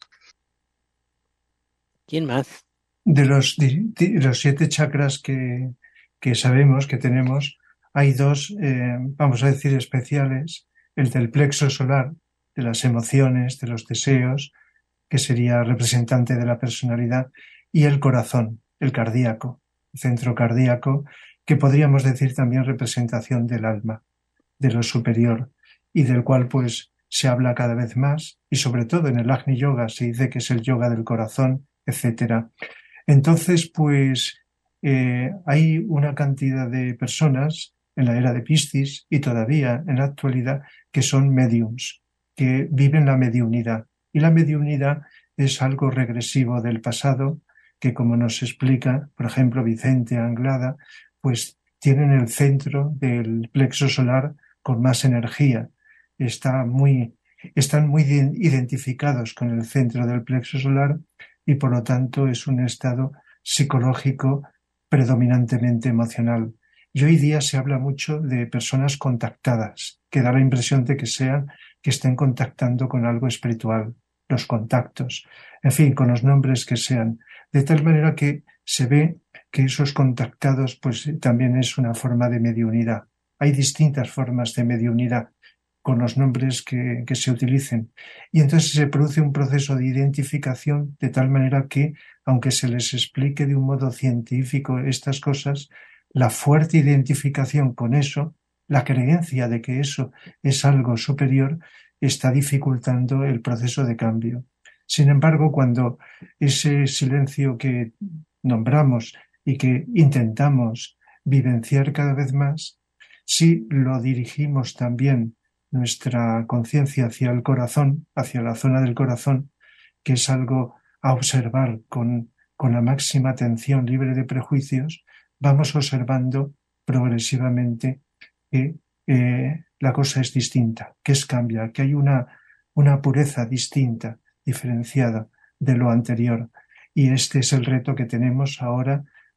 ¿Quién más? De los, di- di- los siete chakras que, que sabemos que tenemos, hay dos, eh, vamos a decir, especiales. El del plexo solar, de las emociones, de los deseos, que sería representante de la personalidad, y el corazón, el cardíaco, el centro cardíaco, que podríamos decir también representación del alma, de lo superior, y del cual pues se habla cada vez más, y sobre todo en el Agni Yoga se dice que es el yoga del corazón, etcétera. Entonces, pues eh, hay una cantidad de personas en la era de Piscis y todavía en la actualidad que son mediums, que viven la mediunidad. Y la mediunidad es algo regresivo del pasado, que como nos explica, por ejemplo, Vicente Anglada, pues tienen el centro del plexo solar con más energía. Está muy, están muy identificados con el centro del plexo solar y por lo tanto es un estado psicológico predominantemente emocional. Y hoy día se habla mucho de personas contactadas, que da la impresión de que sean, que estén contactando con algo espiritual, los contactos, en fin, con los nombres que sean, de tal manera que se ve que esos contactados pues también es una forma de mediunidad. Hay distintas formas de mediunidad con los nombres que, que se utilicen. Y entonces se produce un proceso de identificación de tal manera que, aunque se les explique de un modo científico estas cosas, la fuerte identificación con eso, la creencia de que eso es algo superior, está dificultando el proceso de cambio. Sin embargo, cuando ese silencio que nombramos y que intentamos vivenciar cada vez más, si lo dirigimos también nuestra conciencia hacia el corazón, hacia la zona del corazón, que es algo a observar con, con la máxima atención, libre de prejuicios, vamos observando progresivamente que eh, la cosa es distinta, que es cambia, que hay una, una pureza distinta, diferenciada de lo anterior. Y este es el reto que tenemos ahora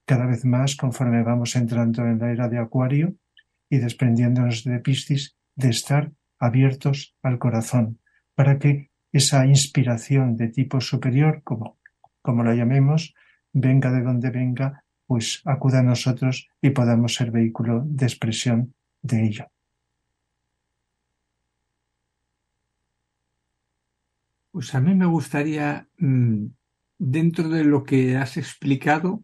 cada vez más conforme vamos entrando en la era de Acuario y desprendiéndonos de Piscis, de estar abiertos al corazón, para que esa inspiración de tipo superior, como, como la llamemos, venga de donde venga, pues acuda a nosotros y podamos ser vehículo de expresión de ello. Pues a mí me gustaría, dentro de lo que has explicado,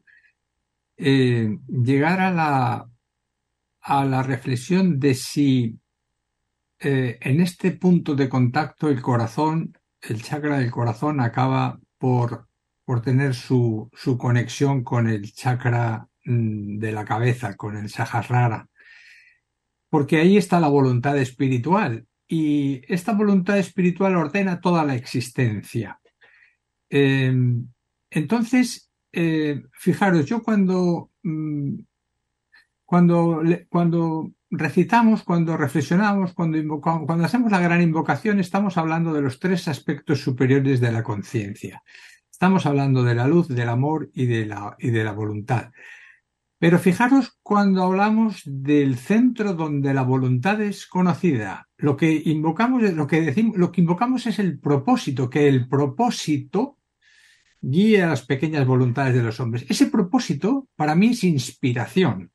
eh, llegar a la, a la reflexión de si eh, en este punto de contacto el corazón, el chakra del corazón acaba por, por tener su, su conexión con el chakra mm, de la cabeza, con el Sahasrara, porque ahí está la voluntad espiritual. Y esta voluntad espiritual ordena toda la existencia. Eh, entonces, eh, fijaros, yo cuando, mm, cuando, cuando recitamos, cuando reflexionamos, cuando invocamos, cuando hacemos la gran invocación, estamos hablando de los tres aspectos superiores de la conciencia. Estamos hablando de la luz, del amor y de la, y de la voluntad. Pero fijaros cuando hablamos del centro donde la voluntad es conocida, lo que invocamos, lo que decimos, lo que invocamos es el propósito, que el propósito guíe a las pequeñas voluntades de los hombres. Ese propósito para mí es inspiración.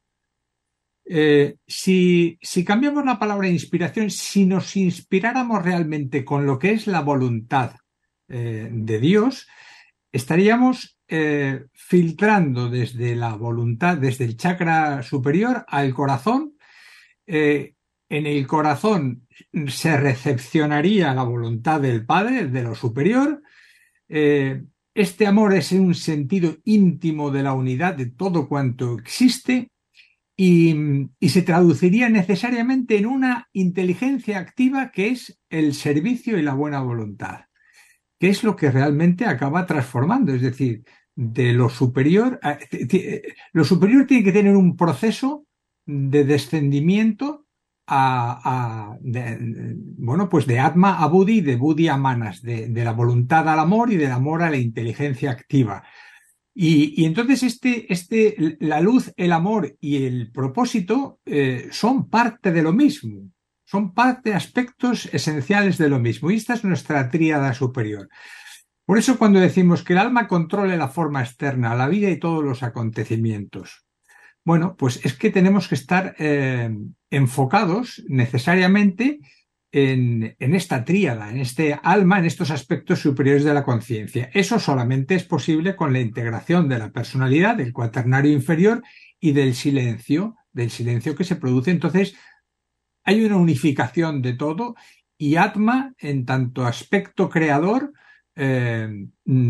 Eh, si, si cambiamos la palabra inspiración, si nos inspiráramos realmente con lo que es la voluntad eh, de Dios, estaríamos eh, filtrando desde la voluntad, desde el chakra superior al corazón. Eh, en el corazón se recepcionaría la voluntad del Padre, de lo superior. Eh, este amor es un sentido íntimo de la unidad de todo cuanto existe y, y se traduciría necesariamente en una inteligencia activa que es el servicio y la buena voluntad, que es lo que realmente acaba transformando, es decir, de lo superior, a, lo superior tiene que tener un proceso de descendimiento a, a de, bueno, pues de Atma a Buddhi, de Buddhi a Manas, de, de la voluntad al amor y del amor a la inteligencia activa. Y, y entonces este, este, la luz, el amor y el propósito eh, son parte de lo mismo. Son parte, aspectos esenciales de lo mismo. Y esta es nuestra tríada superior. Por eso cuando decimos que el alma controle la forma externa, la vida y todos los acontecimientos, bueno, pues es que tenemos que estar eh, enfocados necesariamente en, en esta tríada, en este alma, en estos aspectos superiores de la conciencia. Eso solamente es posible con la integración de la personalidad, del cuaternario inferior y del silencio, del silencio que se produce. Entonces, hay una unificación de todo y Atma, en tanto aspecto creador, eh,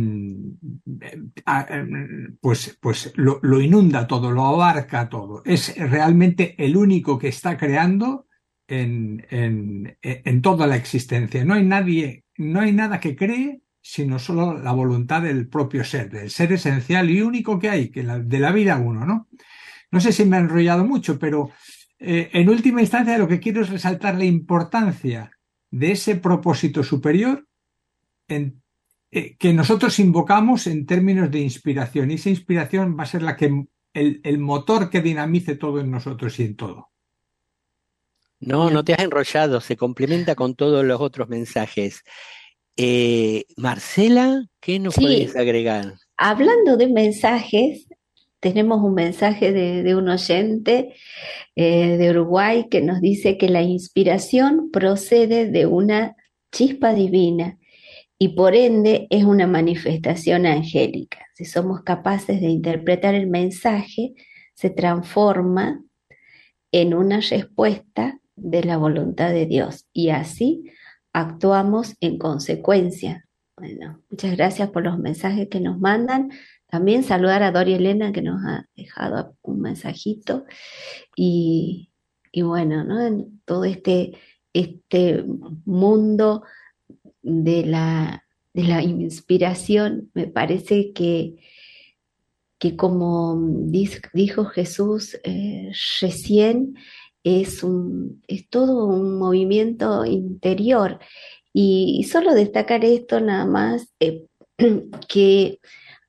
pues, pues lo, lo inunda todo, lo abarca todo. Es realmente el único que está creando en, en, en toda la existencia. No hay nadie, no hay nada que cree sino solo la voluntad del propio ser, del ser esencial y único que hay, que la, de la vida uno, ¿no? No sé si me he enrollado mucho, pero Eh, en última instancia, lo que quiero es resaltar la importancia de ese propósito superior en, eh, que nosotros invocamos en términos de inspiración. Y esa inspiración va a ser la que, el, el motor que dinamice todo en nosotros y en todo. No, Bien. no te has enrollado, se complementa con todos los otros mensajes. Eh, Marcela, ¿qué nos Sí. podés agregar? Hablando de mensajes, tenemos un mensaje de, de un oyente eh, de Uruguay que nos dice que la inspiración procede de una chispa divina y por ende es una manifestación angélica. Si somos capaces de interpretar el mensaje, se transforma en una respuesta de la voluntad de Dios y así actuamos en consecuencia. Bueno, muchas gracias por los mensajes que nos mandan. También saludar a Doria Elena que nos ha dejado un mensajito y, y bueno, ¿no? En todo este, este mundo de la, de la inspiración, me parece que, que como dijo Jesús eh, recién, es, un, es todo un movimiento interior. Y, y solo destacar esto nada más, eh, que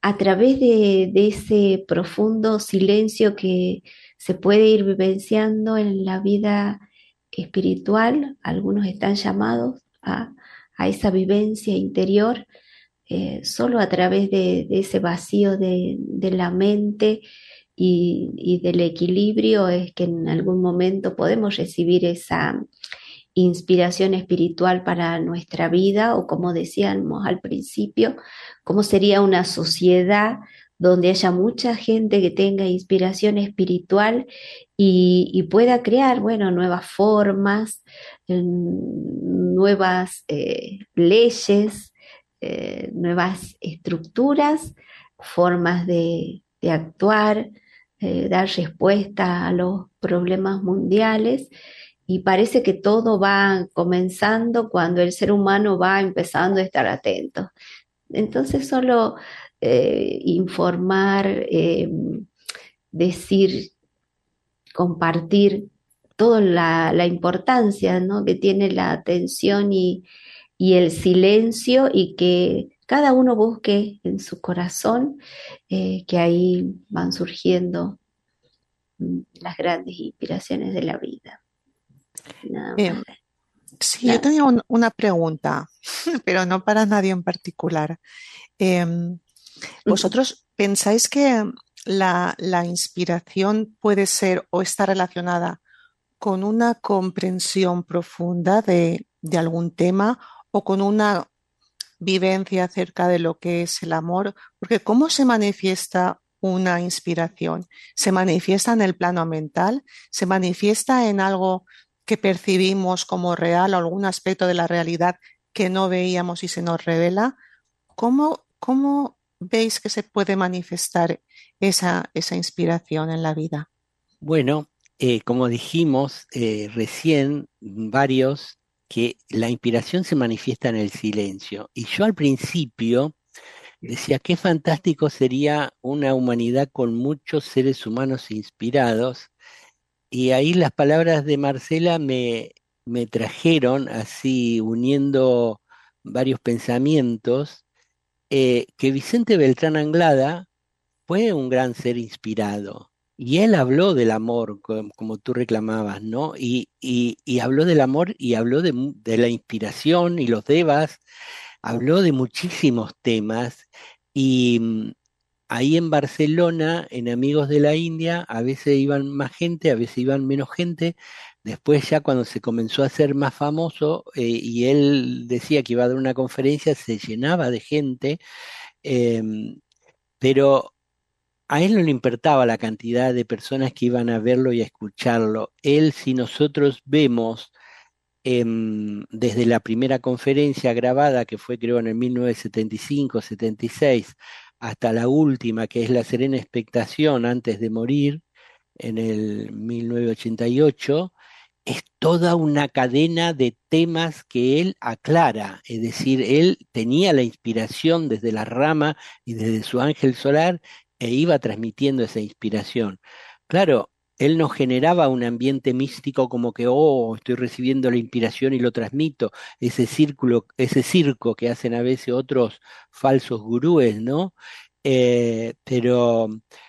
a través de, de ese profundo silencio que se puede ir vivenciando en la vida espiritual, algunos están llamados a, a esa vivencia interior, eh, solo a través de, de ese vacío de, de la mente y, y del equilibrio es que en algún momento podemos recibir esa inspiración espiritual para nuestra vida, o como decíamos al principio, cómo sería una sociedad donde haya mucha gente que tenga inspiración espiritual y, y pueda crear, bueno, nuevas formas, eh, nuevas eh, leyes, eh, nuevas estructuras, formas de, de actuar, eh, dar respuesta a los problemas mundiales. Y parece que todo va comenzando cuando el ser humano va empezando a estar atento. Entonces solo eh, informar, eh, decir, compartir toda la, la importancia, ¿no?, que tiene la atención y, y el silencio, y que cada uno busque en su corazón, eh, que ahí van surgiendo mm, las grandes inspiraciones de la vida. Nada Eh, más. sí, yo tenía un- una pregunta, pero no para nadie en particular. Em, ¿Vosotros pensáis que la, la inspiración puede ser o está relacionada con una comprensión profunda de, de algún tema o con una vivencia acerca de lo que es el amor? Porque ¿cómo se manifiesta una inspiración? ¿Se manifiesta en el plano mental? ¿Se manifiesta en algo que percibimos como real o algún aspecto de la realidad que no veíamos y se nos revela? ¿Cómo, cómo veis que se puede manifestar esa, esa inspiración en la vida? Bueno, eh, como dijimos eh, recién, varios, que la inspiración se manifiesta en el silencio. Y yo al principio decía, qué fantástico sería una humanidad con muchos seres humanos inspirados. Y ahí las palabras de Marcela me, me trajeron, así uniendo varios pensamientos, eh, que Vicente Beltrán Anglada fue un gran ser inspirado. Y él habló del amor, co- como, tú reclamabas, ¿no? Y, y- y habló del amor y habló de, mu- de la inspiración y los devas, habló de muchísimos temas. Y mm, ahí en Barcelona, en Amigos de la India, a veces iban más gente, a veces iban menos gente. Después ya cuando se comenzó a ser más famoso, eh, y él decía que iba a dar una conferencia, se llenaba de gente. em, pero a él no le importaba la cantidad de personas que iban a verlo y a escucharlo. Él, si nosotros vemos em, desde la primera conferencia grabada, que fue creo en el mil novecientos setenta y cinco, setenta y seis, hasta la última, que es La Serena Expectación antes de morir, en el mil novecientos ochenta y ocho, es toda una cadena de temas que él aclara, es decir, él tenía la inspiración desde la rama y desde su ángel solar e iba transmitiendo esa inspiración. Claro, él no generaba un ambiente místico como que, oh, estoy recibiendo la inspiración y lo transmito, ese círculo, ese circo que hacen a veces otros falsos gurúes, ¿no? Eh, pero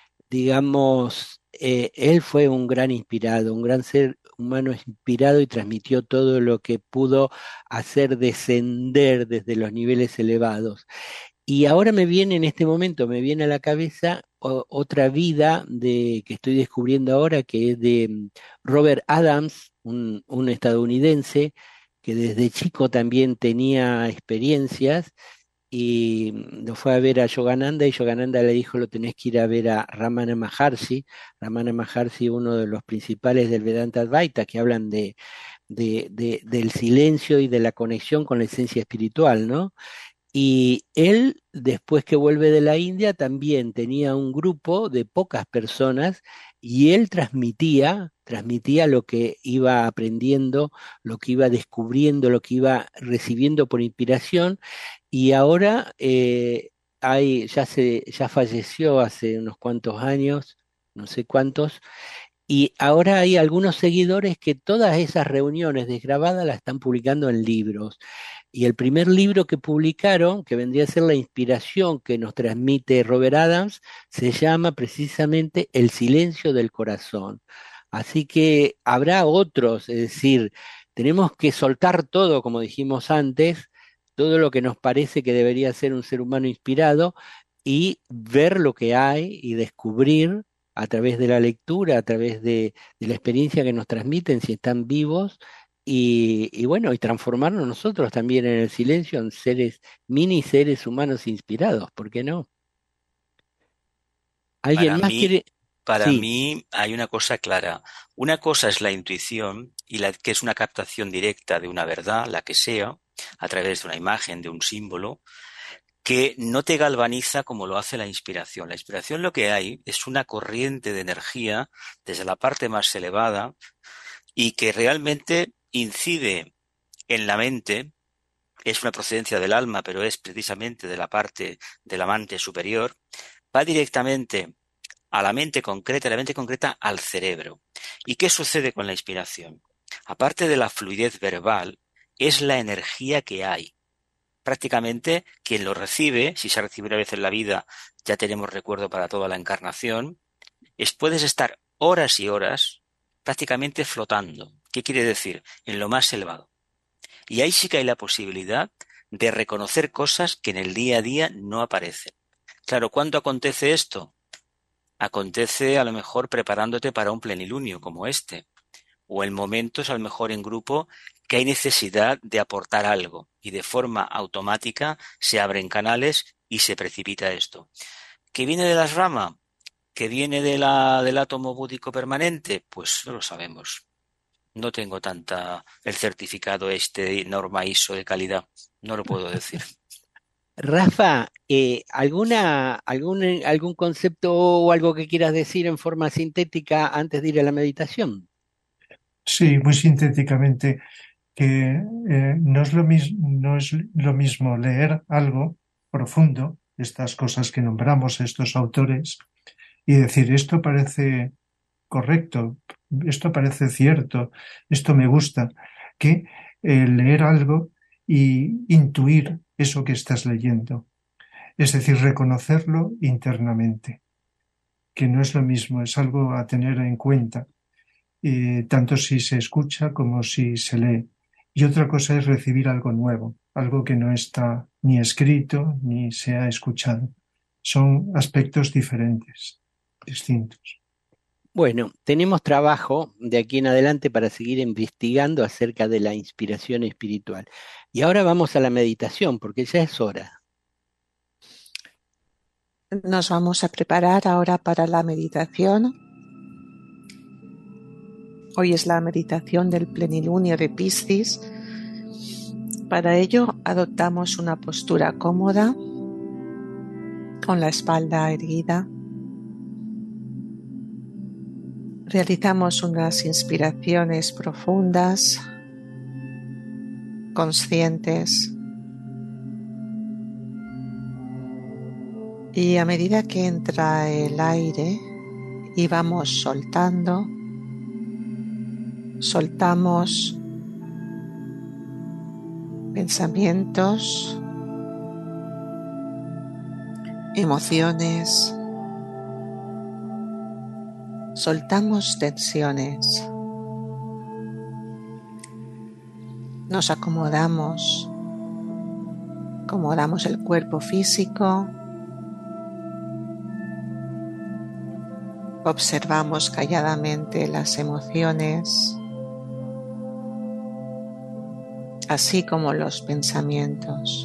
digamos, eh, él fue un gran inspirado, un gran ser humano inspirado y transmitió todo lo que pudo hacer descender desde los niveles elevados. Y ahora me viene en este momento, me viene a la cabeza o- otra vida de, que estoy descubriendo ahora, que es de mm, Robert Adams, un, un estadounidense que desde chico también tenía experiencias y lo fue a ver a Yogananda y Yogananda le dijo, lo tenés que ir a ver a Ramana Maharshi. Ramana Maharshi, uno de los principales del Vedanta Advaita, que hablan de, de- de- del silencio y de la conexión con la esencia espiritual, ¿no? Y él, después que vuelve de la India, también tenía un grupo de pocas personas y él transmitía, transmitía lo que iba aprendiendo, lo que iba descubriendo, lo que iba recibiendo por inspiración. Y ahora eh, hay, ya se, ya falleció hace unos cuantos años, no sé cuántos, Y ahora hay algunos seguidores que todas esas reuniones desgrabadas las están publicando en libros. Y el primer libro que publicaron, que vendría a ser la inspiración que nos transmite Robert Adams, se llama precisamente El silencio del corazón. Así que habrá otros, es decir, tenemos que soltar todo, como dijimos antes, todo lo que nos parece que debería ser un ser humano inspirado y ver lo que hay y descubrir a través de la lectura, a través de, de la experiencia que nos transmiten, si están vivos, y, y bueno, y transformarnos nosotros también en el silencio en seres, mini seres humanos inspirados, ¿por qué no? ¿Alguien Para más mí, quiere? para Sí, mí hay una cosa clara. Una cosa es la intuición y la que es una captación directa de una verdad, la que sea, a través de una imagen, de un símbolo, que no te galvaniza como lo hace la inspiración. La inspiración lo que hay es una corriente de energía desde la parte más elevada y que realmente incide en la mente, es una procedencia del alma, pero es precisamente de la parte de la mente superior, va directamente a la mente concreta, la mente concreta al cerebro. ¿Y qué sucede con la inspiración? Aparte de la fluidez verbal, es la energía que hay. Prácticamente quien lo recibe, si se recibe una vez en la vida, ya tenemos recuerdo para toda la encarnación, es puedes estar horas y horas prácticamente flotando. ¿Qué quiere decir? En lo más elevado. Y ahí sí que hay la posibilidad de reconocer cosas que en el día a día no aparecen. Claro, ¿cuándo acontece esto? Acontece a lo mejor preparándote para un plenilunio como este, o en momentos a lo mejor en grupo que hay necesidad de aportar algo y de forma automática se abren canales y se precipita esto. ¿Que viene de las ramas? ¿Que viene de la, del átomo búdico permanente? Pues no lo sabemos. No tengo tanta el certificado este de norma I S O de calidad. No lo puedo decir. Rafa, eh, ¿alguna, algún, eh, algún concepto o algo que quieras decir en forma sintética antes de ir a la meditación? Sí, muy sintéticamente, que eh, no es lo mis- no es lo mismo leer algo profundo, estas cosas que nombramos, estos autores, y decir, esto parece correcto, esto parece cierto, esto me gusta, que eh, leer algo y intuir eso que estás leyendo. Es decir, reconocerlo internamente, que no es lo mismo, es algo a tener en cuenta, eh, tanto si se escucha como si se lee. Y otra cosa es recibir algo nuevo, algo que no está ni escrito ni se ha escuchado. Son aspectos diferentes, distintos. Bueno, tenemos trabajo de aquí en adelante para seguir investigando acerca de la inspiración espiritual. Y ahora vamos a la meditación, porque ya es hora. Nos vamos a preparar ahora para la meditación. Hoy es la meditación del plenilunio de Piscis. Para ello adoptamos una postura cómoda, con la espalda erguida. Realizamos unas inspiraciones profundas, conscientes. Y a medida que entra el aire y vamos soltando, soltamos pensamientos, emociones, soltamos tensiones, nos acomodamos, acomodamos el cuerpo físico, observamos calladamente las emociones, así como los pensamientos.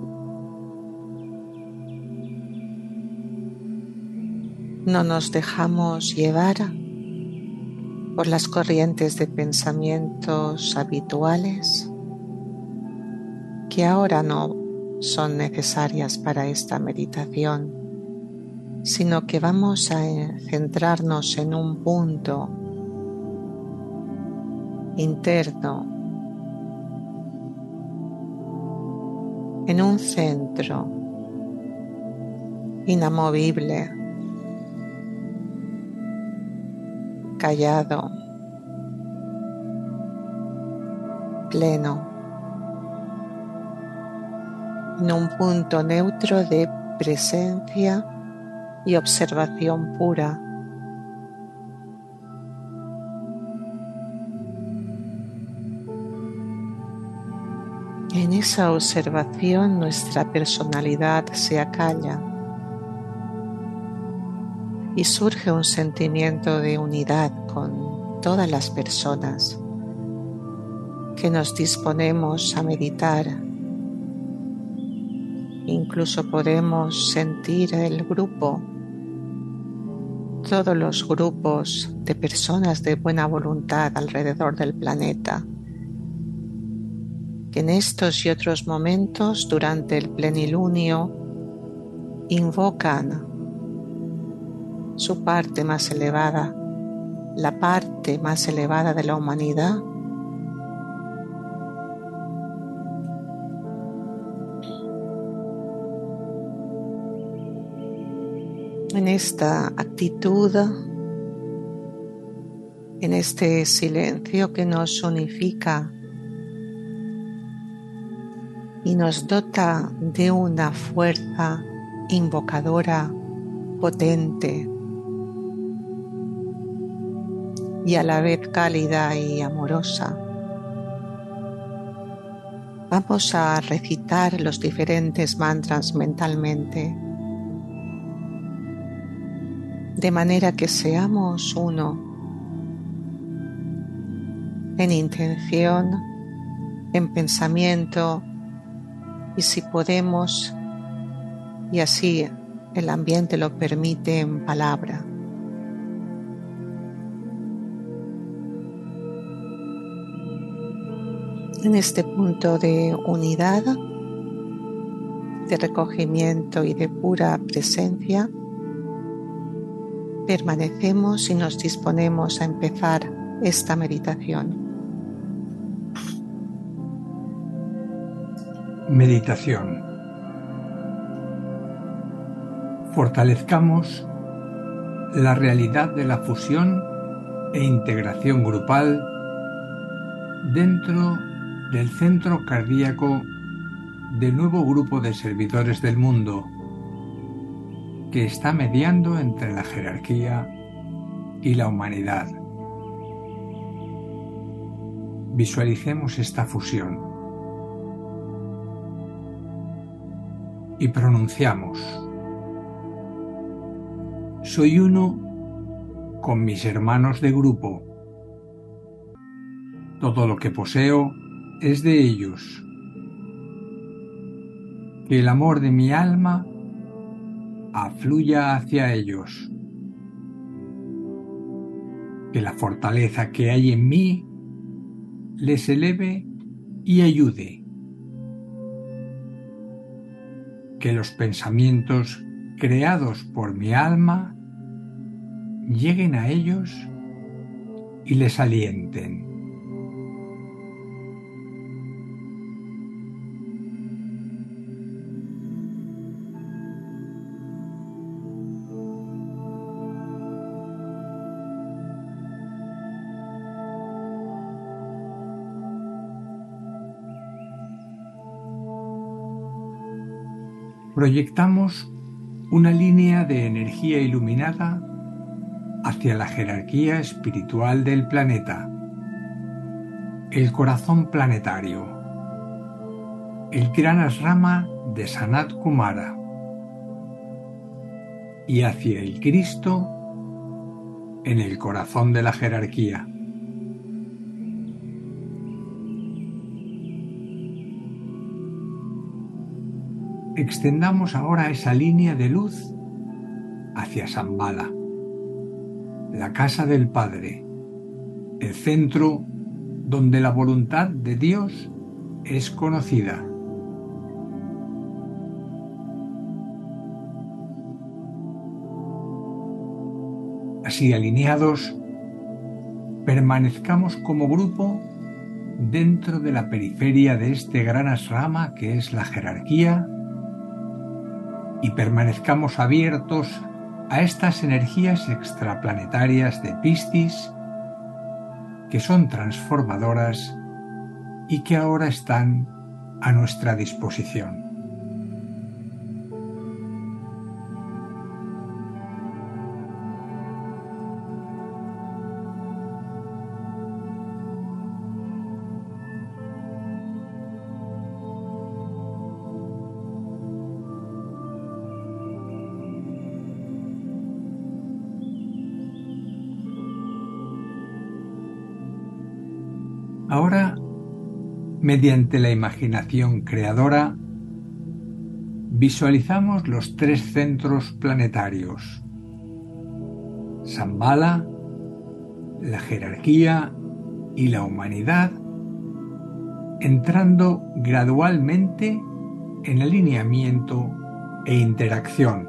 No nos dejamos llevar por las corrientes de pensamientos habituales que ahora no son necesarias para esta meditación, sino que vamos a centrarnos en un punto interno, en un centro inamovible, callado, pleno, en un punto neutro de presencia y observación pura. En esa observación nuestra personalidad se acalla y surge un sentimiento de unidad con todas las personas que nos disponemos a meditar. Incluso podemos sentir el grupo, todos los grupos de personas de buena voluntad alrededor del planeta, que en estos y otros momentos durante el plenilunio invocan su parte más elevada, la parte más elevada de la humanidad, en esta actitud, en este silencio que nos unifica y nos dota de una fuerza invocadora potente y a la vez cálida y amorosa. Vamos a recitar los diferentes mantras mentalmente, de manera que seamos uno en intención, en pensamiento y si podemos, y así el ambiente lo permite, en palabra. En este punto de unidad, de recogimiento y de pura presencia, permanecemos y nos disponemos a empezar esta meditación. Meditación. Fortalezcamos la realidad de la fusión e integración grupal dentro del centro cardíaco del nuevo grupo de servidores del mundo que está mediando entre la jerarquía y la humanidad. Visualicemos esta fusión y pronunciamos: soy uno con mis hermanos de grupo. Todo lo que poseo es de ellos. Que el amor de mi alma afluya hacia ellos. Que la fortaleza que hay en mí les eleve y ayude. Que los pensamientos creados por mi alma lleguen a ellos y les alienten. Proyectamos una línea de energía iluminada hacia la jerarquía espiritual del planeta, el corazón planetario, el gran asrama de Sanat Kumara, y hacia el Cristo en el corazón de la jerarquía. Extendamos ahora esa línea de luz hacia Shambhala, la casa del Padre, el centro donde la voluntad de Dios es conocida. Así alineados, permanezcamos como grupo dentro de la periferia de este gran asrama que es la jerarquía, y permanezcamos abiertos a estas energías extraplanetarias de Piscis, que son transformadoras y que ahora están a nuestra disposición. Ahora, mediante la imaginación creadora, visualizamos los tres centros planetarios: Shambhala, la jerarquía y la humanidad, entrando gradualmente en alineamiento e interacción.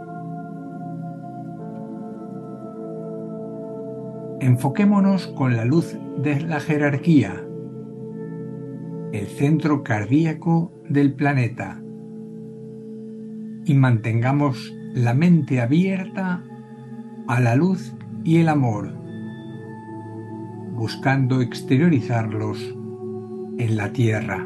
Enfoquémonos con la luz de la jerarquía, el centro cardíaco del planeta, y mantengamos la mente abierta a la luz y el amor, buscando exteriorizarlos en la Tierra.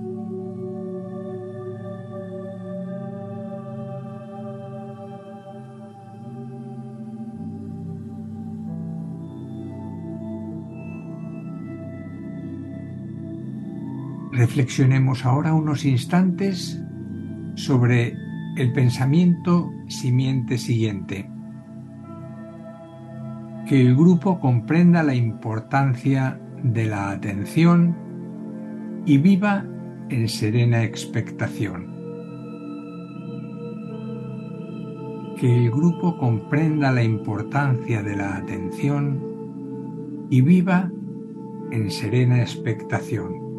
Reflexionemos ahora unos instantes sobre el pensamiento simiente siguiente: que el grupo comprenda la importancia de la atención y viva en serena expectación. Que el grupo comprenda la importancia de la atención y viva en serena expectación.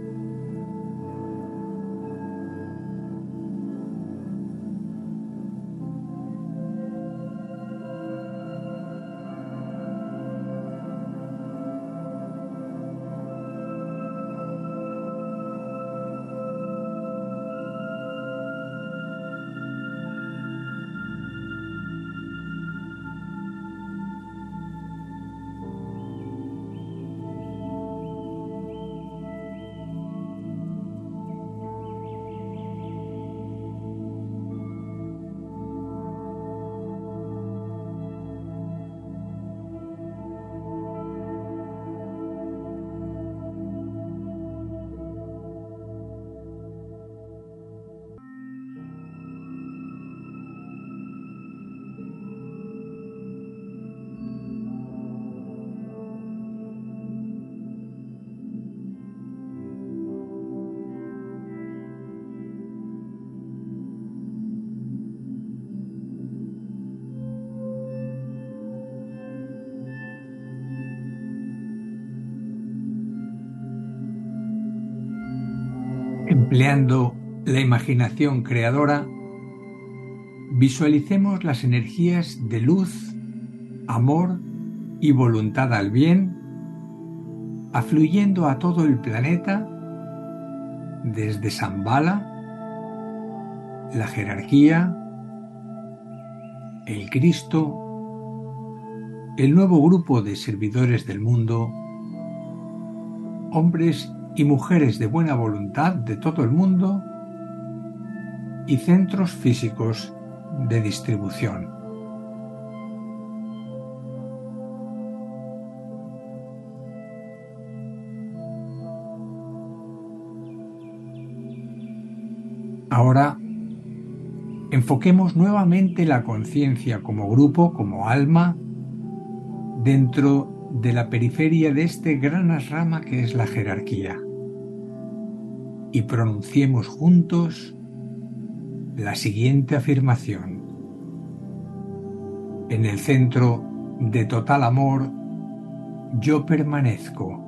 Empleando la imaginación creadora, visualicemos las energías de luz, amor y voluntad al bien, afluyendo a todo el planeta desde Shambhala, la jerarquía, el Cristo, el nuevo grupo de servidores del mundo, hombres y mujeres de buena voluntad de todo el mundo y centros físicos de distribución. Ahora, enfoquemos nuevamente la conciencia como grupo, como alma, dentro de la periferia de este gran asrama que es la jerarquía, y pronunciemos juntos la siguiente afirmación: en el centro de total amor yo permanezco.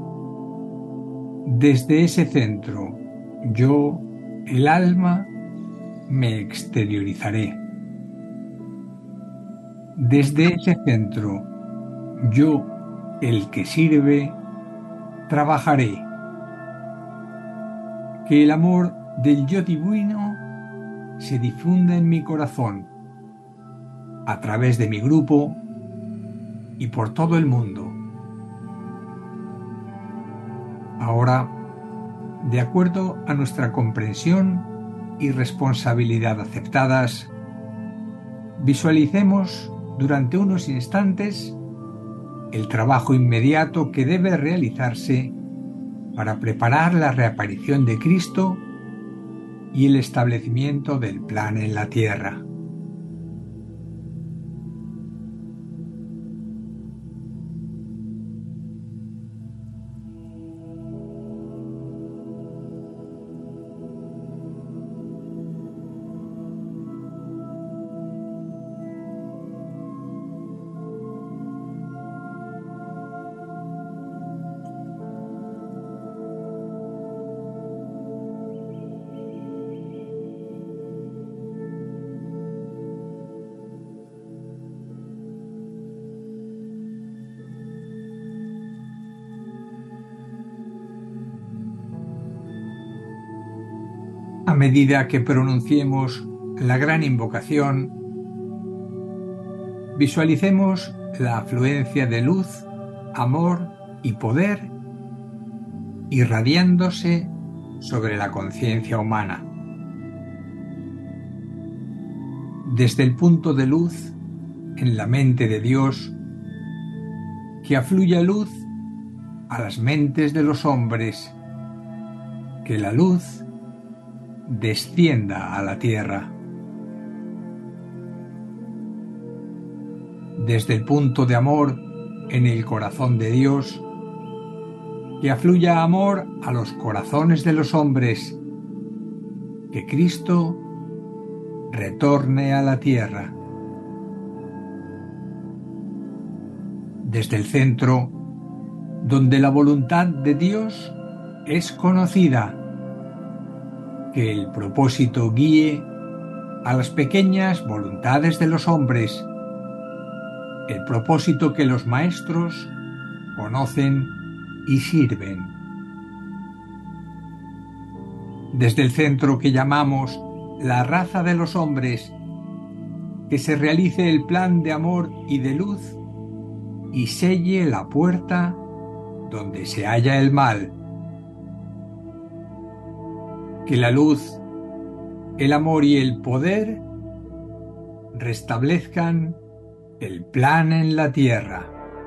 Desde ese centro yo, el alma, me exteriorizaré. Desde ese centro yo, el que sirve, trabajaré. Que el amor del yo divino se difunda en mi corazón, a través de mi grupo y por todo el mundo. Ahora, de acuerdo a nuestra comprensión y responsabilidad aceptadas, visualicemos durante unos instantes el trabajo inmediato que debe realizarse para preparar la reaparición de Cristo y el establecimiento del plan en la tierra. A medida que pronunciemos la gran invocación, visualicemos la afluencia de luz, amor y poder irradiándose sobre la conciencia humana. Desde el punto de luz en la mente de Dios, que afluya luz a las mentes de los hombres, que la luz descienda a la tierra. Desde el punto de amor en el corazón de Dios, que afluya amor a los corazones de los hombres, que Cristo retorne a la tierra. Desde el centro, donde la voluntad de Dios es conocida, que el propósito guíe a las pequeñas voluntades de los hombres, el propósito que los maestros conocen y sirven. Desde el centro que llamamos la raza de los hombres, que se realice el plan de amor y de luz y selle la puerta donde se halla el mal. Que la luz, el amor y el poder restablezcan el plan en la tierra.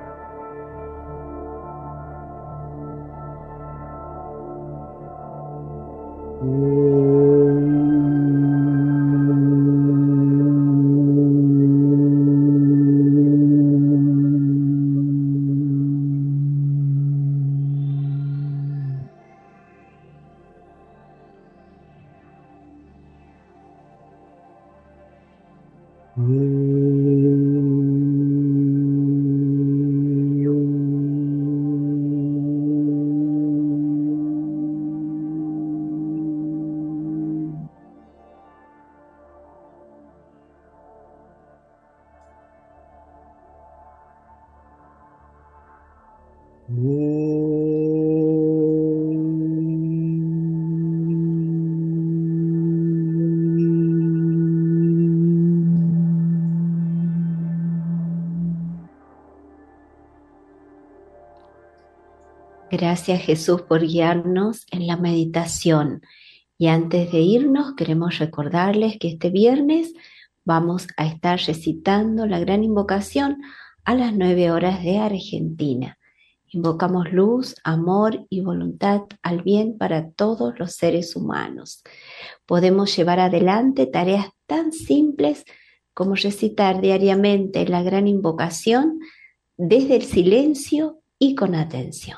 Gracias, Jesús, por guiarnos en la meditación. Y antes de irnos, queremos recordarles que este viernes vamos a estar recitando la gran invocación a las nueve horas de Argentina. Invocamos luz, amor y voluntad al bien para todos los seres humanos. Podemos llevar adelante tareas tan simples como recitar diariamente la gran invocación desde el silencio y con atención.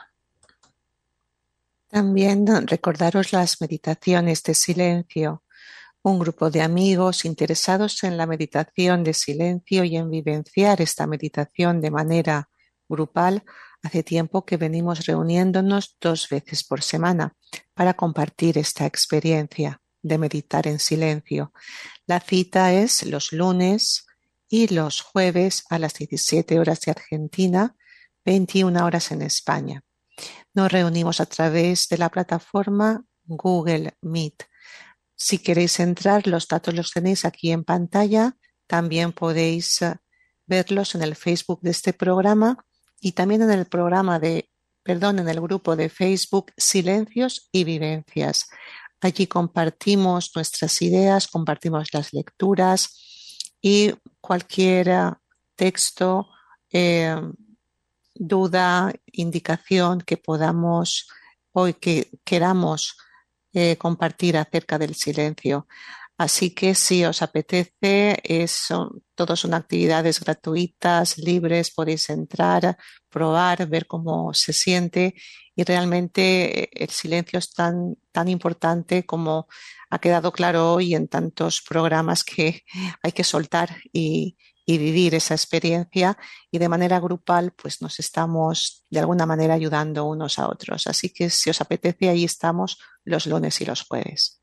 También recordaros las meditaciones de silencio, un grupo de amigos interesados en la meditación de silencio y en vivenciar esta meditación de manera grupal. Hace tiempo que venimos reuniéndonos dos veces por semana para compartir esta experiencia de meditar en silencio. La cita es los lunes y los jueves a las diecisiete horas de Argentina, veintiuna horas en España. Nos reunimos a través de la plataforma Google Meet. Si queréis entrar, los datos los tenéis aquí en pantalla también podéis uh, verlos en el Facebook de este programa y también en el programa de, perdón, en el grupo de Facebook Silencios y Vivencias. Allí compartimos nuestras ideas, compartimos las lecturas y cualquier uh, texto, eh, duda, indicación que podamos o que queramos eh, compartir acerca del silencio. Así que si os apetece, es, son, todos son actividades gratuitas, libres, podéis entrar, probar, ver cómo se siente y realmente el silencio es tan, tan importante como ha quedado claro hoy en tantos programas que hay que soltar y, y vivir esa experiencia y de manera grupal pues nos estamos de alguna manera ayudando unos a otros. Así que si os apetece, ahí estamos los lunes y los jueves.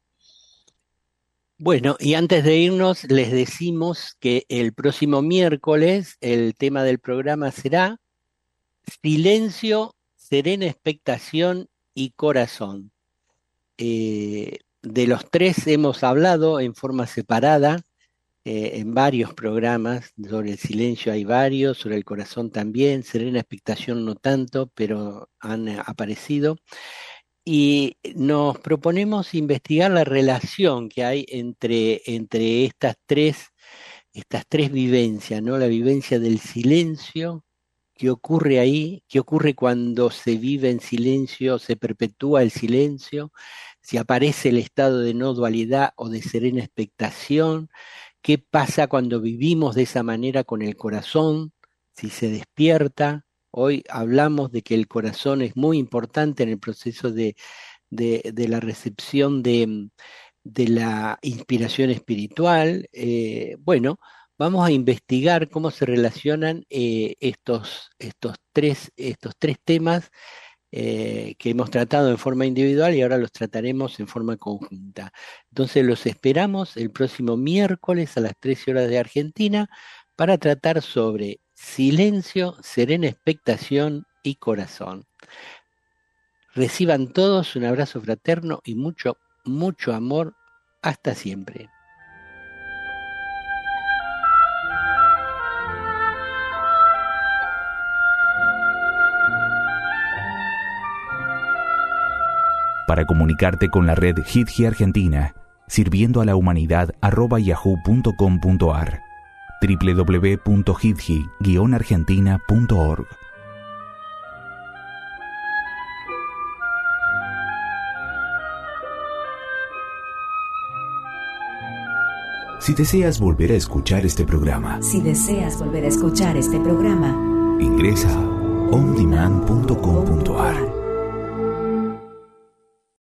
Bueno, y antes de irnos, les decimos que el próximo miércoles el tema del programa será silencio, serena expectación y corazón. Eh, de los tres hemos hablado en forma separada, eh, en varios programas. Sobre el silencio hay varios, sobre el corazón también, serena expectación no tanto, pero han aparecido. Y nos proponemos investigar la relación que hay entre, entre estas tres, estas tres vivencias, ¿no? La vivencia del silencio, qué ocurre ahí, qué ocurre cuando se vive en silencio, se perpetúa el silencio, si aparece el estado de no dualidad o de serena expectación, qué pasa cuando vivimos de esa manera con el corazón, si se despierta. Hoy hablamos de que el corazón es muy importante en el proceso de, de, de la recepción de, de la inspiración espiritual. Eh, bueno, vamos a investigar cómo se relacionan eh, estos, estos, tres, estos tres temas eh, que hemos tratado en forma individual y ahora los trataremos en forma conjunta. Entonces los esperamos el próximo miércoles a las trece horas de Argentina para tratar sobre silencio, serena expectación y corazón. Reciban todos un abrazo fraterno y mucho, mucho amor. Hasta siempre. Para comunicarte con la red Hidji Argentina, sirviendo a la humanidad arroba yahoo punto com punto ar, doble u doble u doble u punto hidji guion argentina punto org. Si deseas volver a escuchar este programa, Si deseas volver a escuchar este programa, ingresa a on demand punto com punto ar.